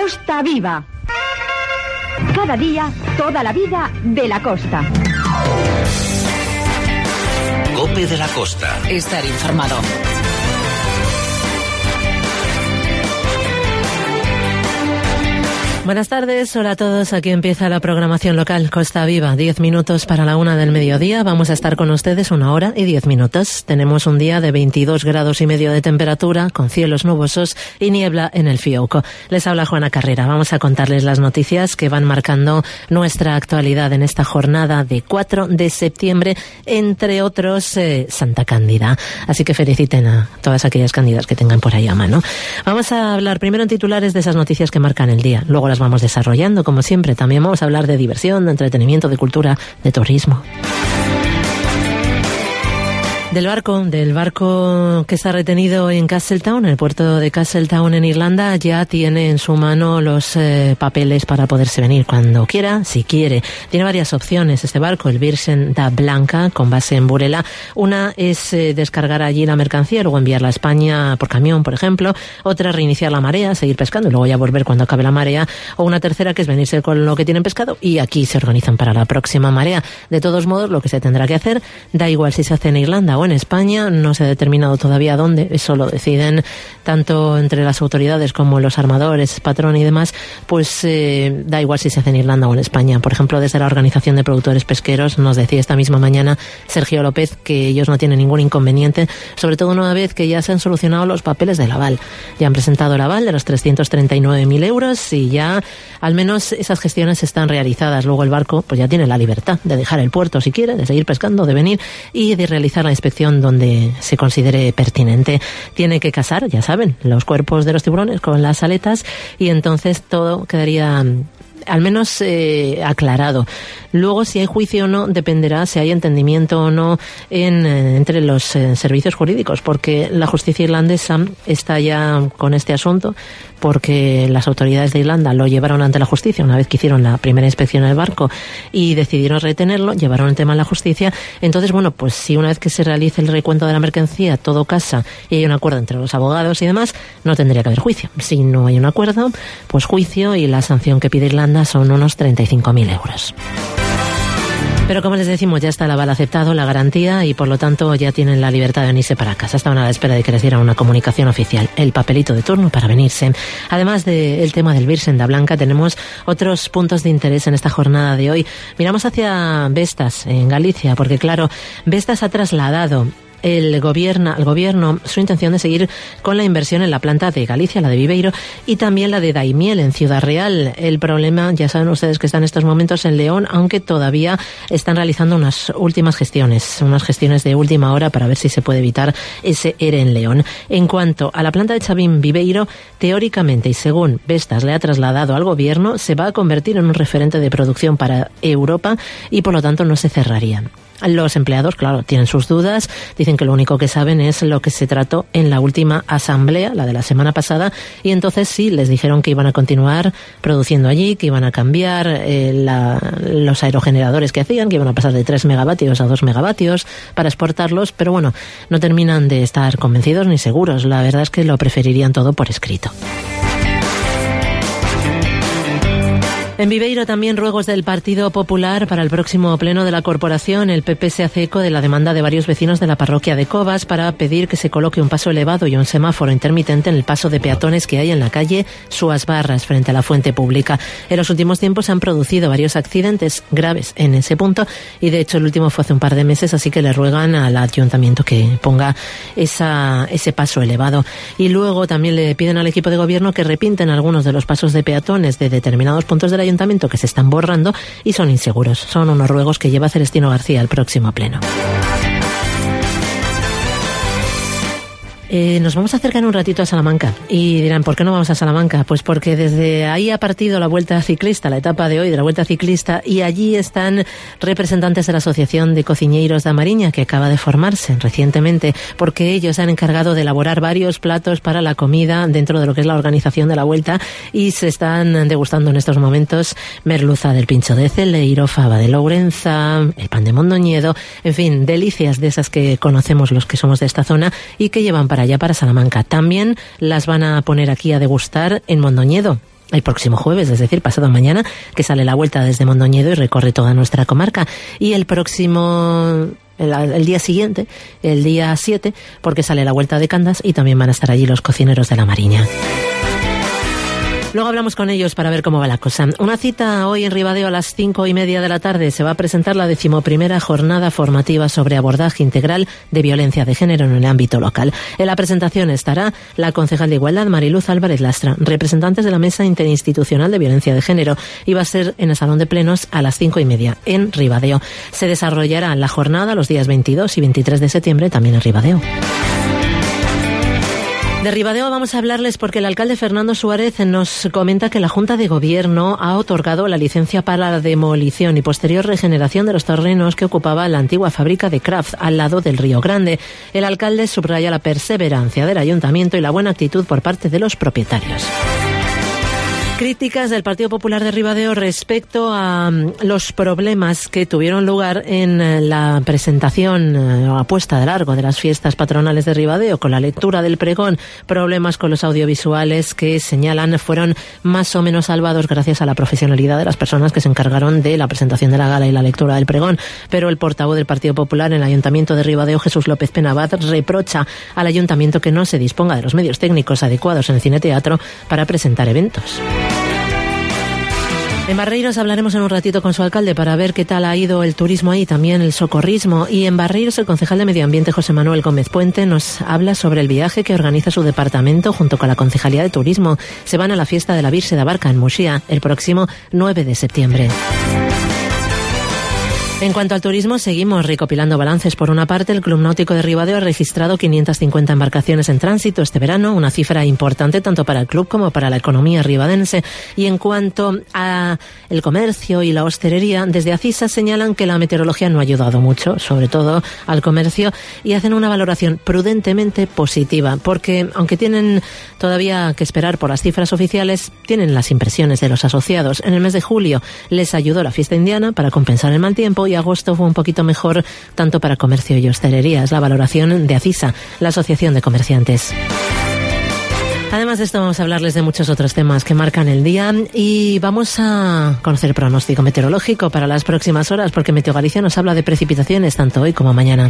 Costa Viva. Cada día, toda la vida de la costa. COPE de la Costa. Estar informado. Buenas tardes, hola a todos. Aquí empieza la programación local Costa Viva. 10 minutos para la 1 del mediodía. Vamos a estar con ustedes 1 hora y 10 minutos. Tenemos un día de 22 grados y medio de temperatura, con cielos nubosos y niebla en el Fiouco. Les habla Juana Carrera. Vamos a contarles las noticias que van marcando nuestra actualidad en esta jornada de 4 de septiembre, entre otros Santa Cándida. Así que feliciten a todas aquellas cándidas que tengan por ahí a mano. Vamos a hablar primero en titulares de esas noticias que marcan el día. Luego las vamos desarrollando, como siempre. También vamos a hablar de diversión, de entretenimiento, de cultura, de turismo. Del barco que está retenido en Castletown, en el puerto de Castletown en Irlanda, ya tiene en su mano los papeles para poderse venir cuando quiera, si quiere. Tiene varias opciones este barco, el Virgen da Blanca, con base en Burela. Una es descargar allí la mercancía, luego enviarla a España por camión, por ejemplo. Otra, reiniciar la marea, seguir pescando y luego ya volver cuando acabe la marea. O una tercera, que es venirse con lo que tienen pescado y aquí se organizan para la próxima marea. De todos modos, lo que se tendrá que hacer, da igual si se hace en Irlanda o en España, no se ha determinado todavía dónde, eso lo deciden tanto entre las autoridades como los armadores, patrón y demás, pues da igual si se hace en Irlanda o en España. Por ejemplo, desde la Organización de Productores Pesqueros nos decía esta misma mañana Sergio López que ellos no tienen ningún inconveniente, sobre todo una vez que ya se han solucionado los papeles del aval. Ya han presentado el aval de los 339.000 euros y ya al menos esas gestiones están realizadas. Luego el barco pues ya tiene la libertad de dejar el puerto si quiere, de seguir pescando, de venir y de realizar la inspección donde se considere pertinente. Tiene que casar, ya saben, los cuerpos de los tiburones con las aletas y entonces todo quedaría al menos aclarado. Luego, si hay juicio o no, dependerá si hay entendimiento o no entre los servicios jurídicos, porque la justicia irlandesa está ya con este asunto, porque las autoridades de Irlanda lo llevaron ante la justicia una vez que hicieron la primera inspección del barco y decidieron retenerlo, llevaron el tema a la justicia. Entonces, bueno, pues si una vez que se realice el recuento de la mercancía todo casa y hay un acuerdo entre los abogados y demás, no tendría que haber juicio. Si no hay un acuerdo, pues juicio, y la sanción que pide Irlanda son unos 35.000 euros. Pero como les decimos, ya está el aval aceptado, la garantía, y por lo tanto ya tienen la libertad de venirse para casa. Estaban a la espera de que les dieran una comunicación oficial, el papelito de turno para venirse. Además del tema del Virgen da Blanca, tenemos otros puntos de interés en esta jornada de hoy. Miramos hacia Vestas, en Galicia, porque claro, Vestas ha trasladado al gobierno su intención de seguir con la inversión en la planta de Galicia, la de Viveiro, y también la de Daimiel en Ciudad Real. El problema, ya saben ustedes que está en estos momentos en León, aunque todavía están realizando unas gestiones de última hora para ver si se puede evitar ese ERE en León. En cuanto a la planta de Chavín Viveiro, teóricamente y según Vestas le ha trasladado al gobierno, se va a convertir en un referente de producción para Europa y por lo tanto no se cerraría. Los empleados, claro, tienen sus dudas, dicen que lo único que saben es lo que se trató en la última asamblea, la de la semana pasada, y entonces sí, les dijeron que iban a continuar produciendo allí, que iban a cambiar los aerogeneradores que hacían, que iban a pasar de 3 megavatios a 2 megavatios para exportarlos, pero bueno, no terminan de estar convencidos ni seguros. La verdad es que lo preferirían todo por escrito. En Viveiro también ruegos del Partido Popular para el próximo pleno de la corporación. El PP se hace eco de la demanda de varios vecinos de la parroquia de Covas para pedir que se coloque un paso elevado y un semáforo intermitente en el paso de peatones que hay en la calle Súas Barras frente a la fuente pública. En los últimos tiempos se han producido varios accidentes graves en ese punto y de hecho el último fue hace un par de meses, así que le ruegan al ayuntamiento que ponga ese paso elevado. Y luego también le piden al equipo de gobierno que repinten algunos de los pasos de peatones de determinados puntos del ayuntamiento que se están borrando y son inseguros. Son unos ruegos que lleva Celestino García al próximo pleno. Nos vamos a acercar un ratito a Salamanca y dirán, ¿por qué no vamos a Salamanca? Pues porque desde ahí ha partido la Vuelta Ciclista, la etapa de hoy de la Vuelta Ciclista, y allí están representantes de la Asociación de Cociñeiros da Mariña, que acaba de formarse recientemente, porque ellos han encargado de elaborar varios platos para la comida dentro de lo que es la organización de la Vuelta y se están degustando en estos momentos merluza del Pincho de Celeiro, fava de Lourenza, el pan de Mondoñedo, en fin, delicias de esas que conocemos los que somos de esta zona y que llevan para allá, para Salamanca. También las van a poner aquí a degustar en Mondoñedo. el próximo jueves, es decir, pasado mañana, que sale la vuelta desde Mondoñedo y recorre toda nuestra comarca. Y el próximo... El día siguiente, el día 7, porque sale la vuelta de Candas y también van a estar allí los cocineros de la Mariña. Luego hablamos con ellos para ver cómo va la cosa. Una cita hoy en Ribadeo a las 5:30 de la tarde. Se va a presentar la 11ª jornada formativa sobre abordaje integral de violencia de género en el ámbito local. En la presentación estará la concejal de Igualdad, Mariluz Álvarez Lastra, representantes de la Mesa Interinstitucional de Violencia de Género, y va a ser en el Salón de Plenos a las 5:30 en Ribadeo. Se desarrollará la jornada los días 22 y 23 de septiembre también en Ribadeo. De Ribadeo vamos a hablarles porque el alcalde Fernando Suárez nos comenta que la Junta de Gobierno ha otorgado la licencia para la demolición y posterior regeneración de los terrenos que ocupaba la antigua fábrica de Kraft al lado del Río Grande. El alcalde subraya la perseverancia del ayuntamiento y la buena actitud por parte de los propietarios. Críticas del Partido Popular de Ribadeo respecto a los problemas que tuvieron lugar en la presentación o puesta de largo de las fiestas patronales de Ribadeo con la lectura del pregón, problemas con los audiovisuales que señalan fueron más o menos salvados gracias a la profesionalidad de las personas que se encargaron de la presentación de la gala y la lectura del pregón. Pero el portavoz del Partido Popular en el Ayuntamiento de Ribadeo, Jesús López Penabad, reprocha al Ayuntamiento que no se disponga de los medios técnicos adecuados en el cine-teatro para presentar eventos. En Barreiros hablaremos en un ratito con su alcalde para ver qué tal ha ido el turismo ahí, también el socorrismo. Y en Barreiros el concejal de Medio Ambiente, José Manuel Gómez Puente, nos habla sobre el viaje que organiza su departamento junto con la Concejalía de Turismo. Se van a la fiesta de la Virgen de Barca en Muxía el próximo 9 de septiembre. En cuanto al turismo, seguimos recopilando balances. Por una parte, el Club Náutico de Ribadeo ha registrado 550 embarcaciones en tránsito este verano, una cifra importante tanto para el club como para la economía ribadense. Y en cuanto a el comercio y la hostelería, desde ACISA señalan que la meteorología no ha ayudado mucho, sobre todo al comercio, y hacen una valoración prudentemente positiva, porque aunque tienen todavía que esperar por las cifras oficiales, tienen las impresiones de los asociados. En el mes de julio les ayudó la fiesta indiana para compensar el mal tiempo y agosto fue un poquito mejor tanto para comercio y hostelería. Es la valoración de ACISA, la Asociación de Comerciantes. Además de esto vamos a hablarles de muchos otros temas que marcan el día y vamos a conocer el pronóstico meteorológico para las próximas horas porque Meteo Galicia nos habla de precipitaciones tanto hoy como mañana.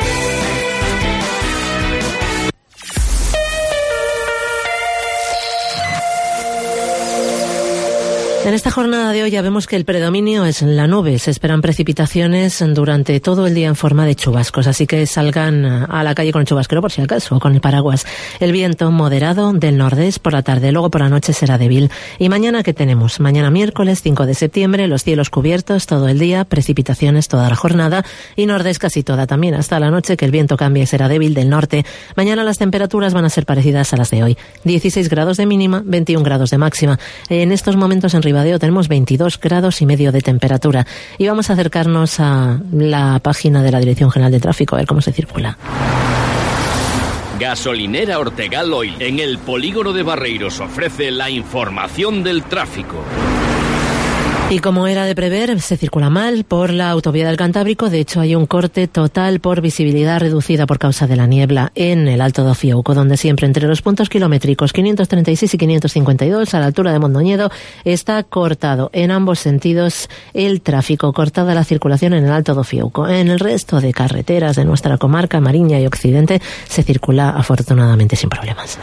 En esta jornada de hoy ya vemos que el predominio es en la nube. Se esperan precipitaciones durante todo el día en forma de chubascos, así que salgan a la calle con el chubasquero por si acaso o con el paraguas. El viento moderado del nordeste por la tarde, luego por la noche será débil. ¿Y mañana qué tenemos? Mañana miércoles 5 de septiembre, los cielos cubiertos todo el día, precipitaciones toda la jornada y nordeste casi toda también hasta la noche, que el viento cambie y será débil del norte. Mañana las temperaturas van a ser parecidas a las de hoy. 16 grados de mínima, 21 grados de máxima. En estos momentos en Ribadeo tenemos 22 grados y medio de temperatura y vamos a acercarnos a la página de la Dirección General de Tráfico a ver cómo se circula. Gasolinera Ortegal Oil en el polígono de Barreiros ofrece la información del tráfico. Y como era de prever, se circula mal por la autovía del Cantábrico. De hecho, hay un corte total por visibilidad reducida por causa de la niebla en el Alto do Fiouco, donde siempre entre los puntos kilométricos 536 y 552, a la altura de Mondoñedo, está cortado en ambos sentidos el tráfico, cortada la circulación en el Alto do Fiouco. En el resto de carreteras de nuestra comarca, Mariña y Occidente, se circula afortunadamente sin problemas.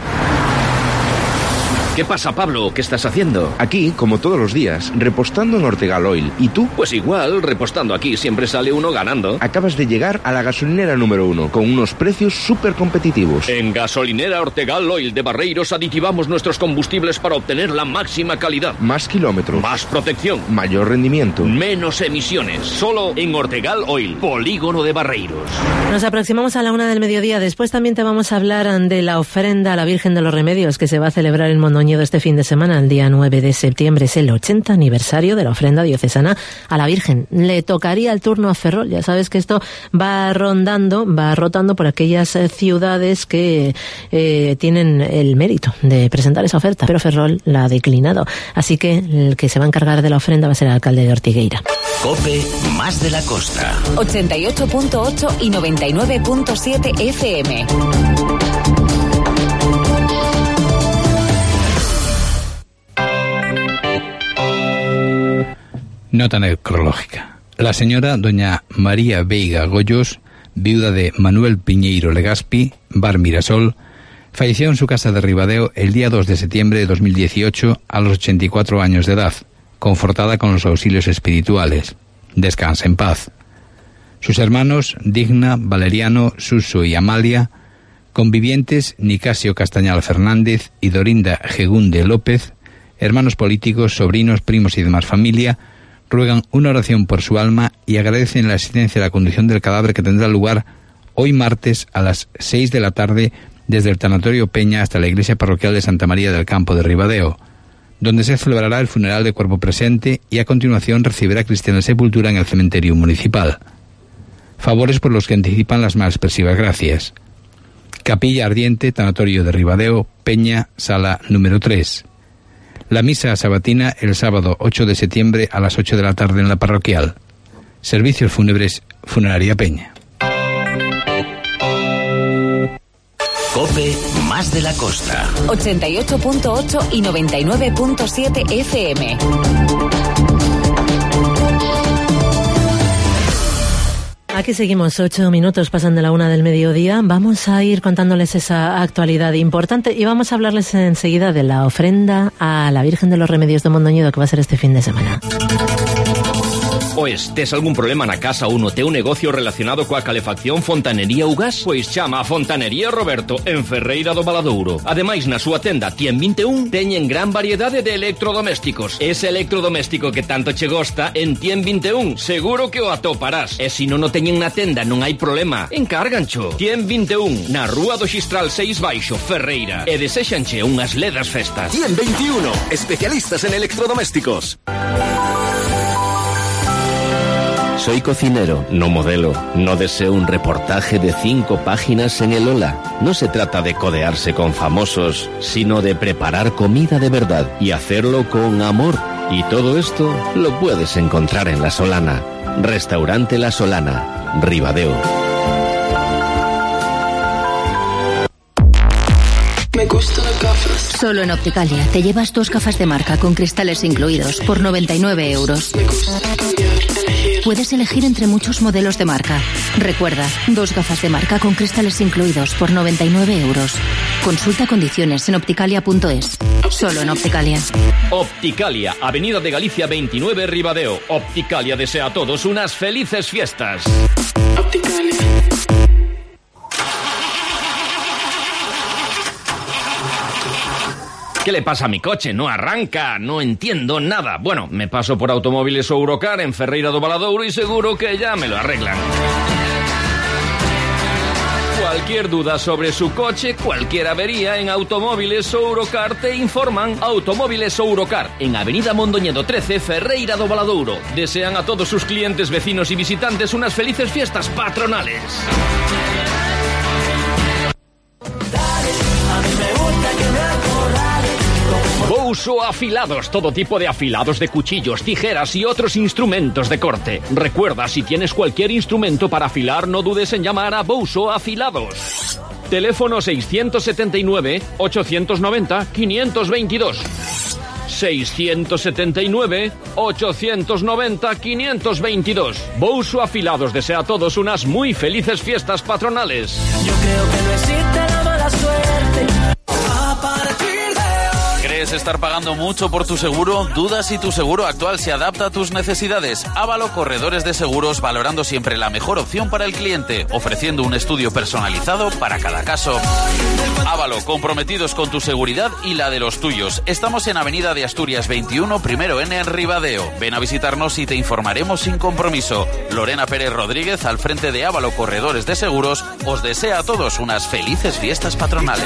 ¿Qué pasa, Pablo? ¿Qué estás haciendo? Aquí, como todos los días, repostando en Ortegal Oil. ¿Y tú? Pues igual, repostando aquí siempre sale uno ganando. Acabas de llegar a la gasolinera número 1, con unos precios súper competitivos. En Gasolinera Ortegal Oil de Barreiros aditivamos nuestros combustibles para obtener la máxima calidad. Más kilómetros. Más protección. Mayor rendimiento. Menos emisiones. Solo en Ortegal Oil, polígono de Barreiros. Nos aproximamos a la 1 del mediodía. Después también te vamos a hablar de la ofrenda a la Virgen de los Remedios que se va a celebrar en Mondoñedo este fin de semana, el día 9 de septiembre. Es el 80 aniversario de la ofrenda diocesana a la Virgen. Le tocaría el turno a Ferrol. Ya sabes que esto va rotando por aquellas ciudades que tienen el mérito de presentar esa oferta, pero Ferrol la ha declinado. Así que el que se va a encargar de la ofrenda va a ser el alcalde de Ortigueira. COPE más de la costa. 88.8 y 99.7 FM. Nota necrológica. La señora doña María Veiga Goyos, viuda de Manuel Piñeiro Legaspi, Bar Mirasol, falleció en su casa de Ribadeo el día 2 de septiembre de 2018 a los 84 años de edad, confortada con los auxilios espirituales. Descansa en paz. Sus hermanos, Digna, Valeriano, Suso y Amalia, convivientes Nicasio Castañal Fernández y Dorinda Gegunde López, hermanos políticos, sobrinos, primos y demás familia, ruegan una oración por su alma y agradecen la asistencia y la conducción del cadáver que tendrá lugar hoy martes a las 6 de la tarde desde el Tanatorio Peña hasta la iglesia parroquial de Santa María del Campo de Ribadeo, donde se celebrará el funeral de cuerpo presente y a continuación recibirá cristiana sepultura en el cementerio municipal. Favores por los que anticipan las más expresivas gracias. Capilla Ardiente, Tanatorio de Ribadeo, Peña, sala número 3. La misa sabatina el sábado 8 de septiembre a las 8 de la tarde en la parroquial. Servicios fúnebres, Funeraria Peña. COPE más de la costa. 88.8 y 99.7 FM. Aquí seguimos, 8 minutos pasan de la 1 del mediodía. Vamos a ir contándoles esa actualidad importante y vamos a hablarles enseguida de la ofrenda a la Virgen de los Remedios de Mondoñedo que va a ser este fin de semana. Pois, tes algún problema na casa ou no teu negocio relacionado coa calefacción, fontanería ou gas? Pois chama a Fontanería Roberto en Ferreira do Valadouro. Ademais, na súa tenda Tien 21 teñen gran variedade de electrodomésticos. Ese electrodoméstico que tanto che gosta en Tien 21, seguro que o atoparás. E se non o teñen na tenda non hai problema, encárgancho. Tien 21, na Rúa do Xistral 6 Baixo, Ferreira. E desexanche unhas ledas festas. Tien 21, especialistas en electrodomésticos. Soy cocinero, no modelo. No deseo un reportaje de 5 páginas en el Hola. No se trata de codearse con famosos, sino de preparar comida de verdad y hacerlo con amor. Y todo esto lo puedes encontrar en La Solana. Restaurante La Solana, Ribadeo. Me gustan las gafas. Solo en Opticalia te llevas 2 gafas de marca con cristales incluidos por 99 euros. Me gusta cambiar, elegir. Puedes elegir entre muchos modelos de marca. Recuerda, 2 gafas de marca con cristales incluidos por 99 euros. Consulta condiciones en opticalia.es. Solo en Opticalia. Opticalia, Avenida de Galicia 29, Ribadeo. Opticalia desea a todos unas felices fiestas. Opticalia. ¿Qué le pasa a mi coche? No arranca, no entiendo nada. Bueno, me paso por Automóviles Ourocar en Ferreira do Valadouro y seguro que ya me lo arreglan. Cualquier duda sobre su coche, cualquier avería, en Automóviles Ourocar te informan. Automóviles Ourocar, en Avenida Mondoñedo 13, Ferreira do Valadouro. Desean a todos sus clientes, vecinos y visitantes unas felices fiestas patronales. Bouso Afilados, todo tipo de afilados de cuchillos, tijeras y otros instrumentos de corte. Recuerda, si tienes cualquier instrumento para afilar, no dudes en llamar a Bouso Afilados. Teléfono 679-890-522. 679-890-522. Bouso Afilados desea a todos unas muy felices fiestas patronales. Yo creo que no existe la mala suerte. ¿Crees estar pagando mucho por tu seguro? ¿Dudas si tu seguro actual se adapta a tus necesidades? Ávalo Corredores de Seguros, valorando siempre la mejor opción para el cliente, ofreciendo un estudio personalizado para cada caso. Ávalo, comprometidos con tu seguridad y la de los tuyos. Estamos en Avenida de Asturias 21, primero N en Ribadeo. Ven a visitarnos y te informaremos sin compromiso. Lorena Pérez Rodríguez, al frente de Ávalo Corredores de Seguros, os desea a todos unas felices fiestas patronales.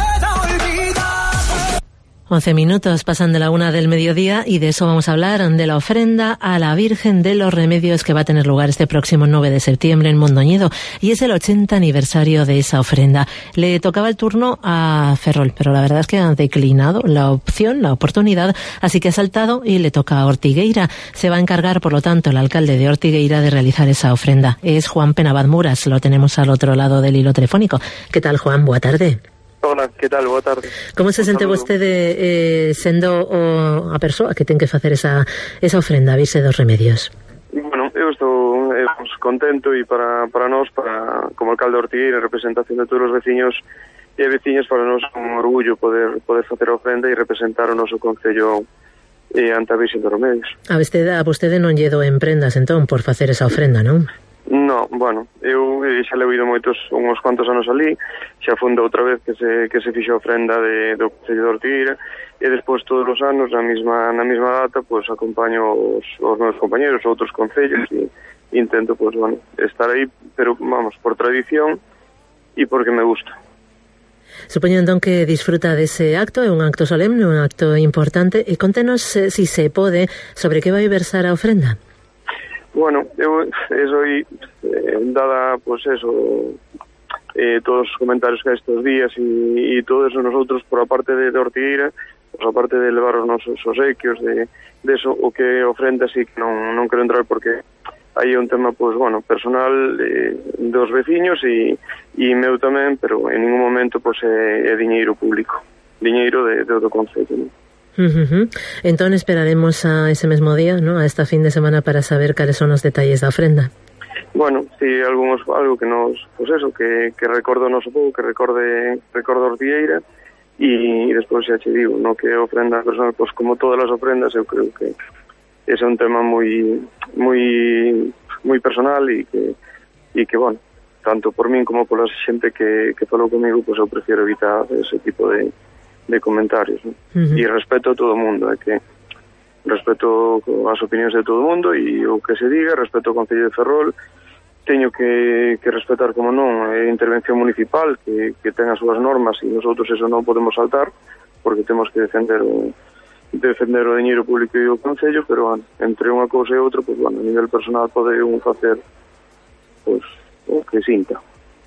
11 minutos pasan de la 1 del mediodía y de eso vamos a hablar, de la ofrenda a la Virgen de los Remedios que va a tener lugar este próximo 9 de septiembre en Mondoñedo, y es el 80 aniversario de esa ofrenda. Le tocaba el turno a Ferrol, pero la verdad es que ha declinado la opción, la oportunidad, así que ha saltado y le toca a Ortigueira. Se va a encargar, por lo tanto, el alcalde de Ortigueira de realizar esa ofrenda. Es Juan Penabad Muras, lo tenemos al otro lado del hilo telefónico. ¿Qué tal, Juan? Buena tarde. Hola, que tal? Boa tarde. Como se sente vostede sendo a persoa que ten que facer esa ofrenda a Virxe dos Remedios? Bueno, eu estou contento e para nós, como alcalde de Ortigueira, en representación de todos os veciños e veciñas, para nós é un orgullo poder facer a ofrenda e representar o noso concello ante a Virxe dos Remedios. A vostede non lle do en prendas, entón, por facer esa ofrenda, non? No, bueno, eu xa le oído uns cuantos anos ali, xa fundo outra vez que se fixo a ofrenda do Concello de Ortigueira, e despois todos os anos, na mesma data, pois acompaño os meus compañeros, outros concellos, e intento, pois, bueno, estar aí, pero, vamos, por tradición e porque me gusta. Supoño entón que disfruta dese acto, é un acto solemne, un acto importante, e contenos, si se pode, sobre que vai versar a ofrenda. Bueno, eu soy dada, pues eso, todos os comentarios que hai estes días e todo eso, nosotros, por a parte de Ortigueira, pues a parte de levar os nosos obsequios, de eso, o que ofrenda, sí que non quero entrar porque hai un tema, pues, bueno, personal dos veciños e meu tamén, pero en ningún momento, pues, é diñeiro público, diñeiro do concello, non? Entón esperaremos a ese mesmo día, ¿no? A esta fin de semana para saber cales son os detalles da ofrenda. Bueno, si algo que nos, pues eso, que recorde o noso povo, que recorde Ortigueira, e despois xa che digo, no, que ofrenda personal, pues como todas as ofrendas, eu creo que ese é un tema moi personal e que, bueno, tanto por min como pola xente que falou comigo, pues eu prefiero evitar ese tipo de comentarios, ¿no? E respeto a todo o mundo, que respeto as opinións de todo o mundo e o que se diga, respeto o Concello de Ferrol, teño que respetar, como non, a intervención municipal que ten as súas normas e nosotros eso non podemos saltar porque temos que defender o diñeiro público e o Concello, pero bueno, entre unha cousa e outra, pues, bueno, a nivel personal pode un facer, pues, o que sinta.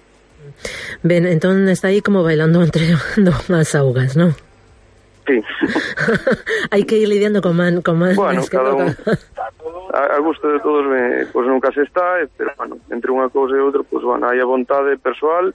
Ben, entón está aí como bailando entre as augas, non? Sí. Hai que ir lidiando con man. Bueno, cada un a gusto de todos, pues nunca se está, pero bueno, entre unha cousa e outra, pues bueno, hai a vontade persoal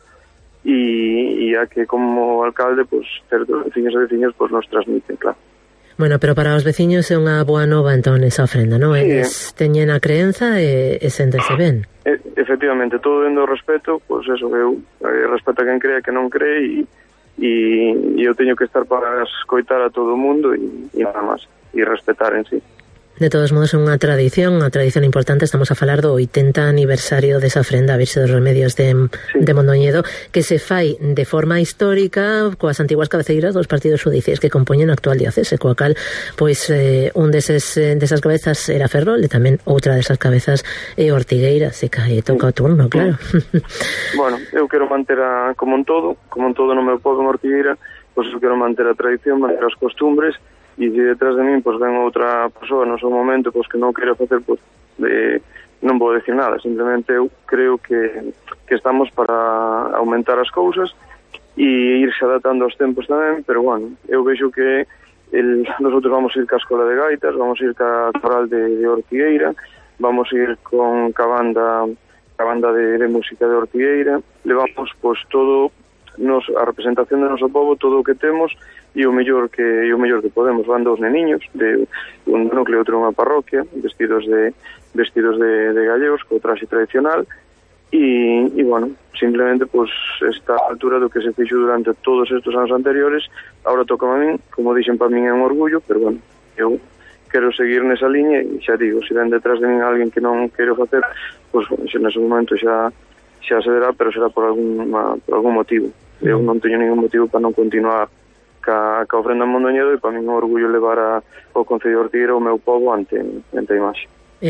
e a que como alcalde, pues certos veciños e veciñas, pues nos transmiten, claro. Bueno, pero para os veciños é unha boa nova entón esa ofrenda, non? Sí. Teñen a creenza e séntese ben. Efectivamente, todo dentro do respeto, pois eso, eu respeto a quen crea que non cree e eu teño que estar para escoitar a todo o mundo e nada máis, e respetar en sí. De todos modos, é unha tradición importante. Estamos a falar do 80 aniversario desa ofrenda a Virxe dos Remedios de Mondoñedo, que se fai de forma histórica coas antiguas cabeceiras dos partidos judiciais que compoñen a actual diocese, coa cal, pois, un desas cabezas era Ferrol e tamén outra desas cabezas é Ortigueira, se cae, toca o turno, claro. Bueno, eu quero manter como en todo no meu povo en Ortigueira, pois eu quero manter a tradición, manter as costumbres. E se detrás de min, pues, ven outra persoa no seu momento, pues, que non quero facer, pues, non vou decir nada, simplemente eu creo que estamos para aumentar as cousas e irse adaptando aos tempos tamén, pero bueno, eu vexo que nosotros vamos a ir ca Escola de Gaitas, vamos a ir ca Coral de Ortigueira, vamos a ir con ca banda de música de Ortigueira, levamos, pues, todo a representación do noso povo, todo o que temos e o mellor que podemos. Van dos neniños de un núcleo, outro unha parroquia, vestidos de gallegos co traxe tradicional e bueno, simplemente, pues, esta altura do que se fixo durante todos estes anos anteriores, ahora toca a min, como dixen, para min é un orgullo, pero bueno, eu quero seguir nesa liña e xa digo, se ven detrás de min alguén que non quero facer, pues bueno, nese momento xa se verá, pero será por algún motivo. Eu non teño ningún motivo para non continuar ca ofrenda en Mondoñedo e para mí é un orgullo levar ao Concello de Ortigueira o meu povo ante a imaxe.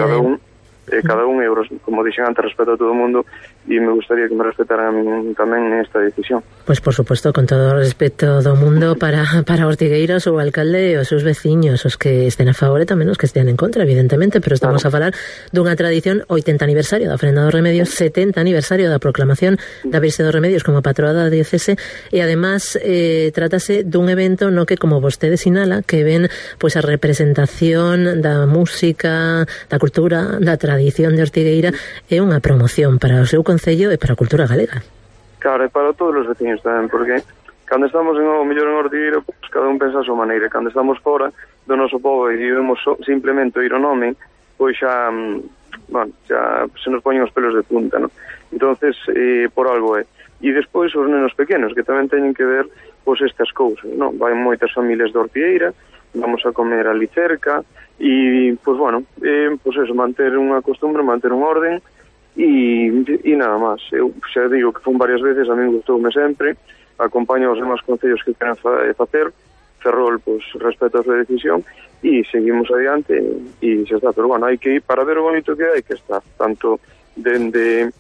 Cada un, como dixen antes, respeto a todo o mundo e me gustaría que me respetaran a mí tamén nesta decisión. Pois, por suposto, con todo o respeto do mundo para Ortigueira, o seu alcalde e os seus veciños, os que estén a favor e tamén os que estén en contra, evidentemente, pero estamos a falar dunha tradición, 80 aniversario da ofrenda dos remedios, 70 aniversario da proclamación da Virxe dos Remedios como patroa da diocese e además trátase dun evento no que, como vostede sinala, que ven, pois, a representación da música, da cultura, da tradición de Ortigueira é unha promoción para o seu concello e para a cultura galega. Claro, e para todos os veciños tamén, porque cando estamos o mellor en Ortigueira, pois cada un pensa a súa maneira. Cando estamos fora do noso pobo e vivemos simplemente o ir ao nome, pois xa, xa se nos poñen os pelos de punta, non? Entonces, por algo é. E despois os nenos pequenos, que tamén teñen que ver pois estas cousas, non? Vai moitas familias de Ortigueira, vamos a comer ali cerca, e, pois bueno, pois eso, manter unha costumbre, manter un orden, e nada máis. Eu xa digo que fun varias veces, a mí gustoume sempre, acompaño os demás concellos que queren facer, Ferrol, pois, respeto a súa decisión, e seguimos adiante, e xa está. Pero, bueno, hai que ir, para ver o bonito que hai que estar, tanto dende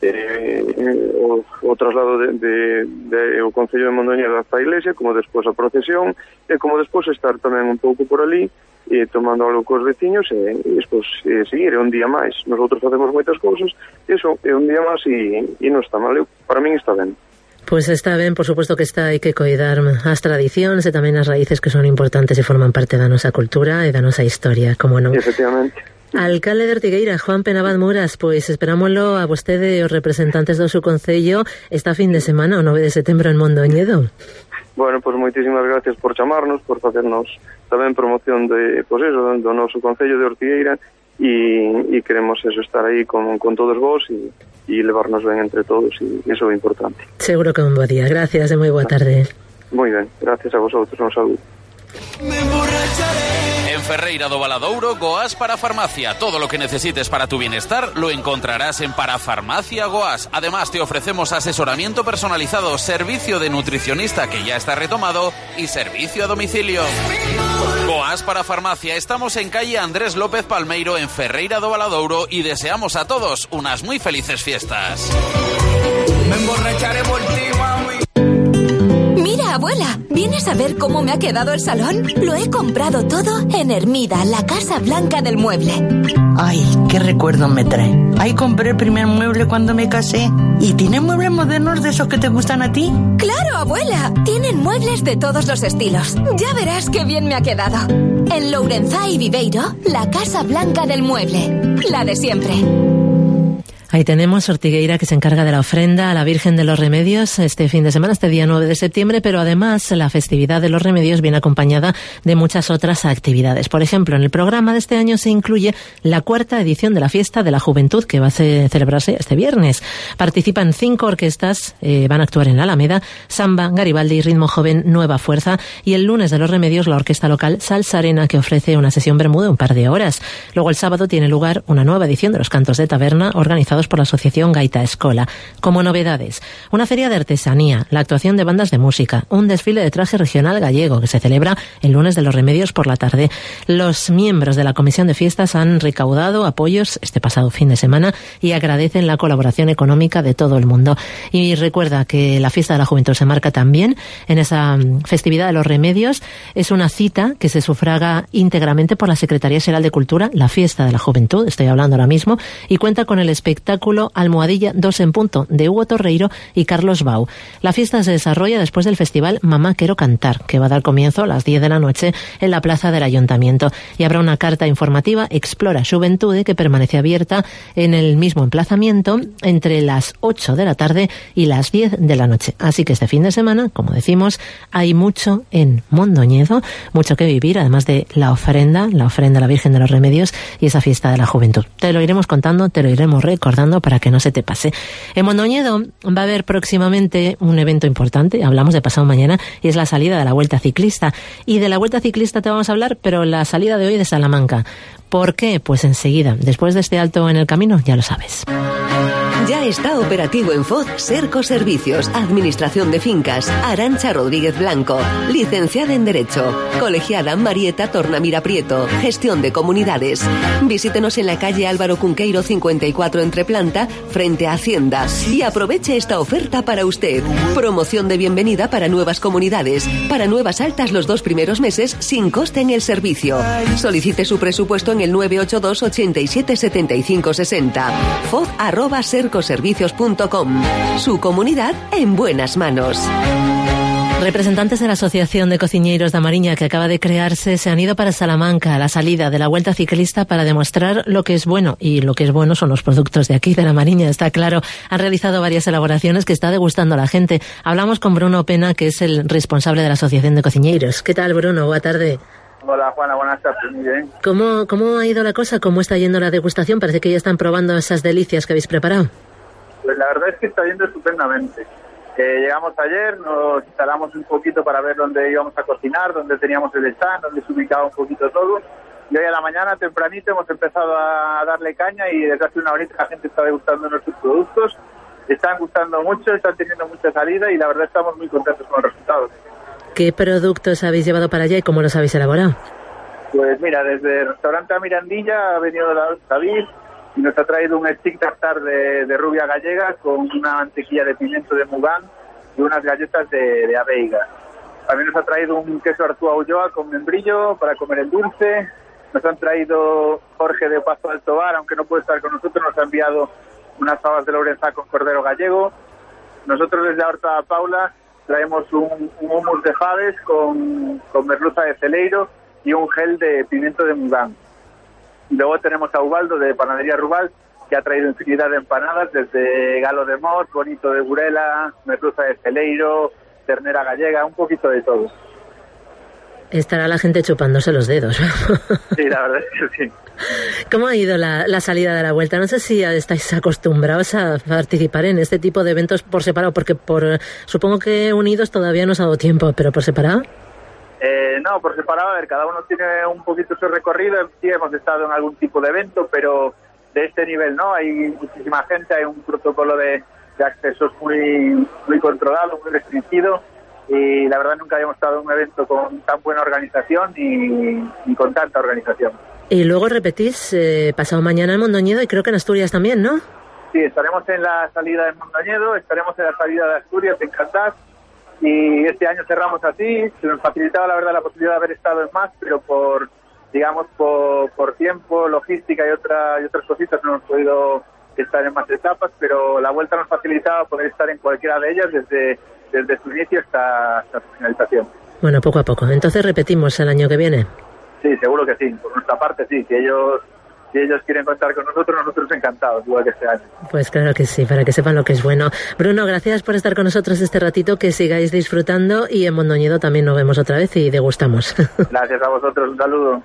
o traslado de o Concello de Mondoñedo hasta a iglesia, como despois a procesión, e como despois estar tamén un pouco por ali, tomando algo cos veciños, e despois seguir, é un día máis. Nosotros facemos moitas cousas, iso é un día máis, e non está mal. Para min está ben. Pues está ben, por supuesto que está, hai que coidar as tradicións e tamén as raíces que son importantes e forman parte da nosa cultura e da nosa historia, como non. Efectivamente. Alcalde de Ortigueira, Juan Penabad Muras, pois esperámoslo a vostede e os representantes do seu concello esta fin de semana, o 9 de setembro en Mondoñedo. Bueno, pois moitísimas gracias por chamarnos, por facernos tamén promoción de, pois eso, do noso concello de Ortigueira, e queremos eso, estar aí con todos vos e levarnos ben entre todos, e iso é importante. Seguro que un bo día. Gracias e moi boa tarde. Moi ben, gracias a vosotros, un saúdo. En Ferreira do Valadouro, Goas para Farmacia. Todo lo que necesites para tu bienestar lo encontrarás en Parafarmacia Goas. Además, te ofrecemos asesoramiento personalizado, servicio de nutricionista que ya está retomado y servicio a domicilio. Goas para Farmacia. Estamos en calle Andrés López Palmeiro, en Ferreira do Valadouro, y deseamos a todos unas muy felices fiestas. Me emborracharé por ti, mami. Mira, abuela, ¿vienes a ver cómo me ha quedado el salón? Lo he comprado todo en Hermida, la Casa Blanca del Mueble. Ay, qué recuerdo me trae. Ahí compré el primer mueble cuando me casé. ¿Y tienen muebles modernos de esos que te gustan a ti? ¡Claro, abuela! Tienen muebles de todos los estilos. Ya verás qué bien me ha quedado. En Lourenzá y Viveiro, la Casa Blanca del Mueble. La de siempre. Ahí tenemos Ortigueira, que se encarga de la ofrenda a la Virgen de los Remedios este fin de semana, este día 9 de septiembre, pero además la festividad de los Remedios viene acompañada de muchas otras actividades. Por ejemplo, en el programa de este año se incluye la 4ª edición de la Fiesta de la Juventud, que va a celebrarse este viernes. Participan 5 orquestas, van a actuar en la Alameda, Samba, Garibaldi, Ritmo Joven, Nueva Fuerza, y el lunes de los Remedios la orquesta local Salsa Arena, que ofrece una sesión bermuda de un par de horas. Luego el sábado tiene lugar una nueva edición de los Cantos de Taberna, organizados por la Asociación Gaita Escola. Como novedades, una feria de artesanía, la actuación de bandas de música, un desfile de traje regional gallego que se celebra el lunes de los Remedios por la tarde. Los miembros de la Comisión de Fiestas han recaudado apoyos este pasado fin de semana y agradecen la colaboración económica de todo el mundo. Y recuerda que la Fiesta de la Juventud se marca también en esa festividad de los Remedios. Es una cita que se sufraga íntegramente por la Secretaría Xeral de Cultura, la Fiesta de la Juventud, estoy hablando ahora mismo, y cuenta con el espectáculo Almohadilla 2 en punto de Hugo Torreiro y Carlos Bau. La fiesta se desarrolla después del festival Mamá Quiero Cantar, que va a dar comienzo a las 10 de la noche en la plaza del Ayuntamiento, y habrá una carta informativa Explora Xuventude, que permanece abierta en el mismo emplazamiento entre las 8 de la tarde y las 10 de la noche. Así que este fin de semana, como decimos, hay mucho en Mondoñedo, mucho que vivir, además de la ofrenda a la Virgen de los Remedios y esa fiesta de la juventud. Te lo iremos contando, te lo iremos recordando para que no se te pase. En Mondoñedo va a haber próximamente un evento importante, hablamos de pasado mañana, y es la salida de la Vuelta Ciclista. Y de la Vuelta Ciclista te vamos a hablar, pero la salida de hoy de Salamanca. ¿Por qué? Pues enseguida, después de este alto en el camino, ya lo sabes. Ya está operativo en FOZ Serco Servicios, Administración de Fincas, Arantxa Rodríguez Blanco, licenciada en Derecho, colegiada Marieta Tornamira Prieto, Gestión de Comunidades. Visítenos en la calle Álvaro Cunqueiro 54 Entreplanta, frente a Hacienda, y aproveche esta oferta para usted. Promoción de bienvenida para nuevas comunidades, para nuevas altas los 2 primeros meses sin coste en el servicio. Solicite su presupuesto en el 982 87 75 60. FOZ@sercoservicios.com. Su comunidad en buenas manos. Representantes de la Asociación de Cociñeiros da Mariña, que acaba de crearse, se han ido para Salamanca a la salida de la Vuelta Ciclista para demostrar lo que es bueno. Y lo que es bueno son los productos de aquí, de la Mariña, está claro. Han realizado varias elaboraciones que está degustando a la gente. Hablamos con Bruno Pena, que es el responsable de la Asociación de Cociñeiros. ¿Qué tal, Bruno? Buena tarde. Hola, Juana, buenas tardes. Muy bien. ¿Cómo ha ido la cosa? ¿Cómo está yendo la degustación? Parece que ya están probando esas delicias que habéis preparado. Pues la verdad es que está yendo estupendamente. Llegamos ayer, nos instalamos un poquito para ver dónde íbamos a cocinar, dónde teníamos el stand, dónde se ubicaba un poquito todo. Y hoy a la mañana, tempranito, hemos empezado a darle caña y desde hace una horita la gente está degustando nuestros productos. Están gustando mucho, están teniendo mucha salida y la verdad estamos muy contentos con los resultados. ¿Qué productos habéis llevado para allá y cómo los habéis elaborado? Pues mira, desde el restaurante Mirandilla ha venido David y nos ha traído un stick tartar de rubia gallega con una mantequilla de pimiento de Mugán y unas galletas de aveiga. También nos ha traído un queso Artúa Ulloa con membrillo para comer el dulce. Nos han traído Jorge de Pazo Alto Bar, aunque no puede estar con nosotros, nos ha enviado unas fabas de Lourenzá con cordero gallego. Nosotros desde Horta Paula traemos un hummus de faves con merluza de celeiro y un gel de pimiento de Mugán. Luego tenemos a Ubaldo de Panadería Rubal, que ha traído infinidad de empanadas, desde galo de mos, bonito de burela, merluza de celeiro, ternera gallega, un poquito de todo. Estará la gente chupándose los dedos. Sí, la verdad es que sí. ¿Cómo ha ido la salida de la Vuelta? No sé si estáis acostumbrados a participar en este tipo de eventos por separado, porque supongo que unidos todavía no os ha dado tiempo, pero por separado. No, por separado, a ver, cada uno tiene un poquito su recorrido. Sí hemos estado en algún tipo de evento, pero de este nivel no. Hay muchísima gente, hay un protocolo de accesos muy controlado, muy restringido. Y la verdad nunca habíamos estado en un evento con tan buena organización y con tanta organización. Y luego repetís pasado mañana en Mondoñedo y creo que en Asturias también, ¿no? Sí, estaremos en la salida de Mondoñedo, estaremos en la salida de Asturias, en Cantás. Y este año cerramos así. Se nos facilitaba la verdad la posibilidad de haber estado en más, pero por tiempo, logística y otras cositas no hemos podido estar en más etapas, pero la Vuelta nos facilitaba poder estar en cualquiera de ellas desde su inicio hasta su finalización. Bueno, poco a poco. Entonces repetimos el año que viene. Sí, seguro que sí. Por nuestra parte sí. Si ellos quieren contar con nosotros encantados, igual que este año. Pues claro que sí, para que sepan lo que es bueno. Bruno, gracias por estar con nosotros este ratito, que sigáis disfrutando y en Mondoñedo también nos vemos otra vez y degustamos. Gracias a vosotros, un saludo.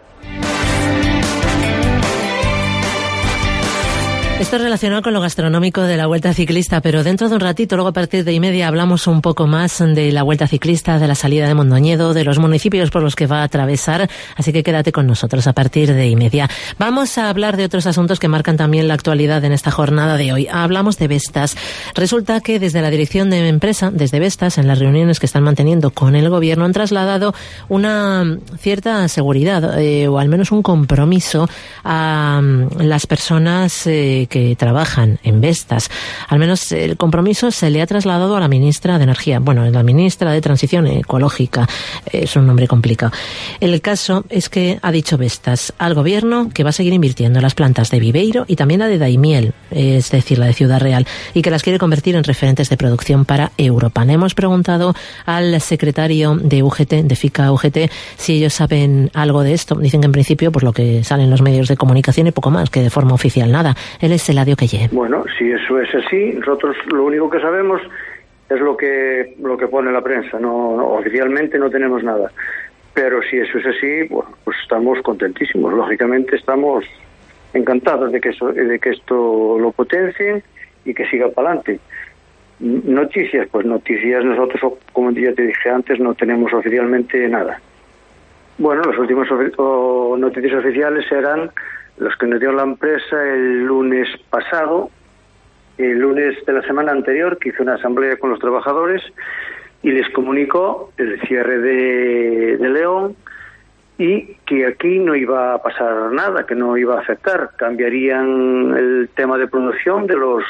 Esto es relacionado con lo gastronómico de la Vuelta Ciclista, pero dentro de un ratito, luego a partir de 1:30, hablamos un poco más de la Vuelta Ciclista, de la salida de Mondoñedo, de los municipios por los que va a atravesar, así que quédate con nosotros a partir de 1:30. Vamos a hablar de otros asuntos que marcan también la actualidad en esta jornada de hoy. Hablamos de Vestas. Resulta que desde la dirección de empresa, desde Vestas, en las reuniones que están manteniendo con el gobierno, han trasladado una cierta seguridad, o al menos un compromiso a las personas que trabajan en Vestas. Al menos el compromiso se le ha trasladado a la ministra de Energía, la ministra de Transición Ecológica, es un nombre complicado. El caso es que ha dicho Vestas al gobierno que va a seguir invirtiendo en las plantas de Viveiro y también la de Daimiel, es decir, la de Ciudad Real, y que las quiere convertir en referentes de producción para Europa. Le hemos preguntado al secretario de UGT, de FICA UGT, si ellos saben algo de esto. Dicen que en principio, pues lo que sale en los medios de comunicación y poco más, que de forma oficial nada. Él es Eladio Quelle. Bueno, si eso es así, nosotros lo único que sabemos es lo que pone la prensa. No, oficialmente no tenemos nada. Pero si eso es así, bueno, pues estamos contentísimos. Lógicamente estamos encantados de que esto lo potencien y que siga para adelante. Noticias, nosotros, como ya te dije antes, no tenemos oficialmente nada. Bueno, las últimas noticias oficiales eran las que nos dio la empresa el lunes pasado, el lunes de la semana anterior, que hizo una asamblea con los trabajadores y les comunicó el cierre de León y que aquí no iba a pasar nada, que no iba a afectar. Cambiarían el tema de producción de los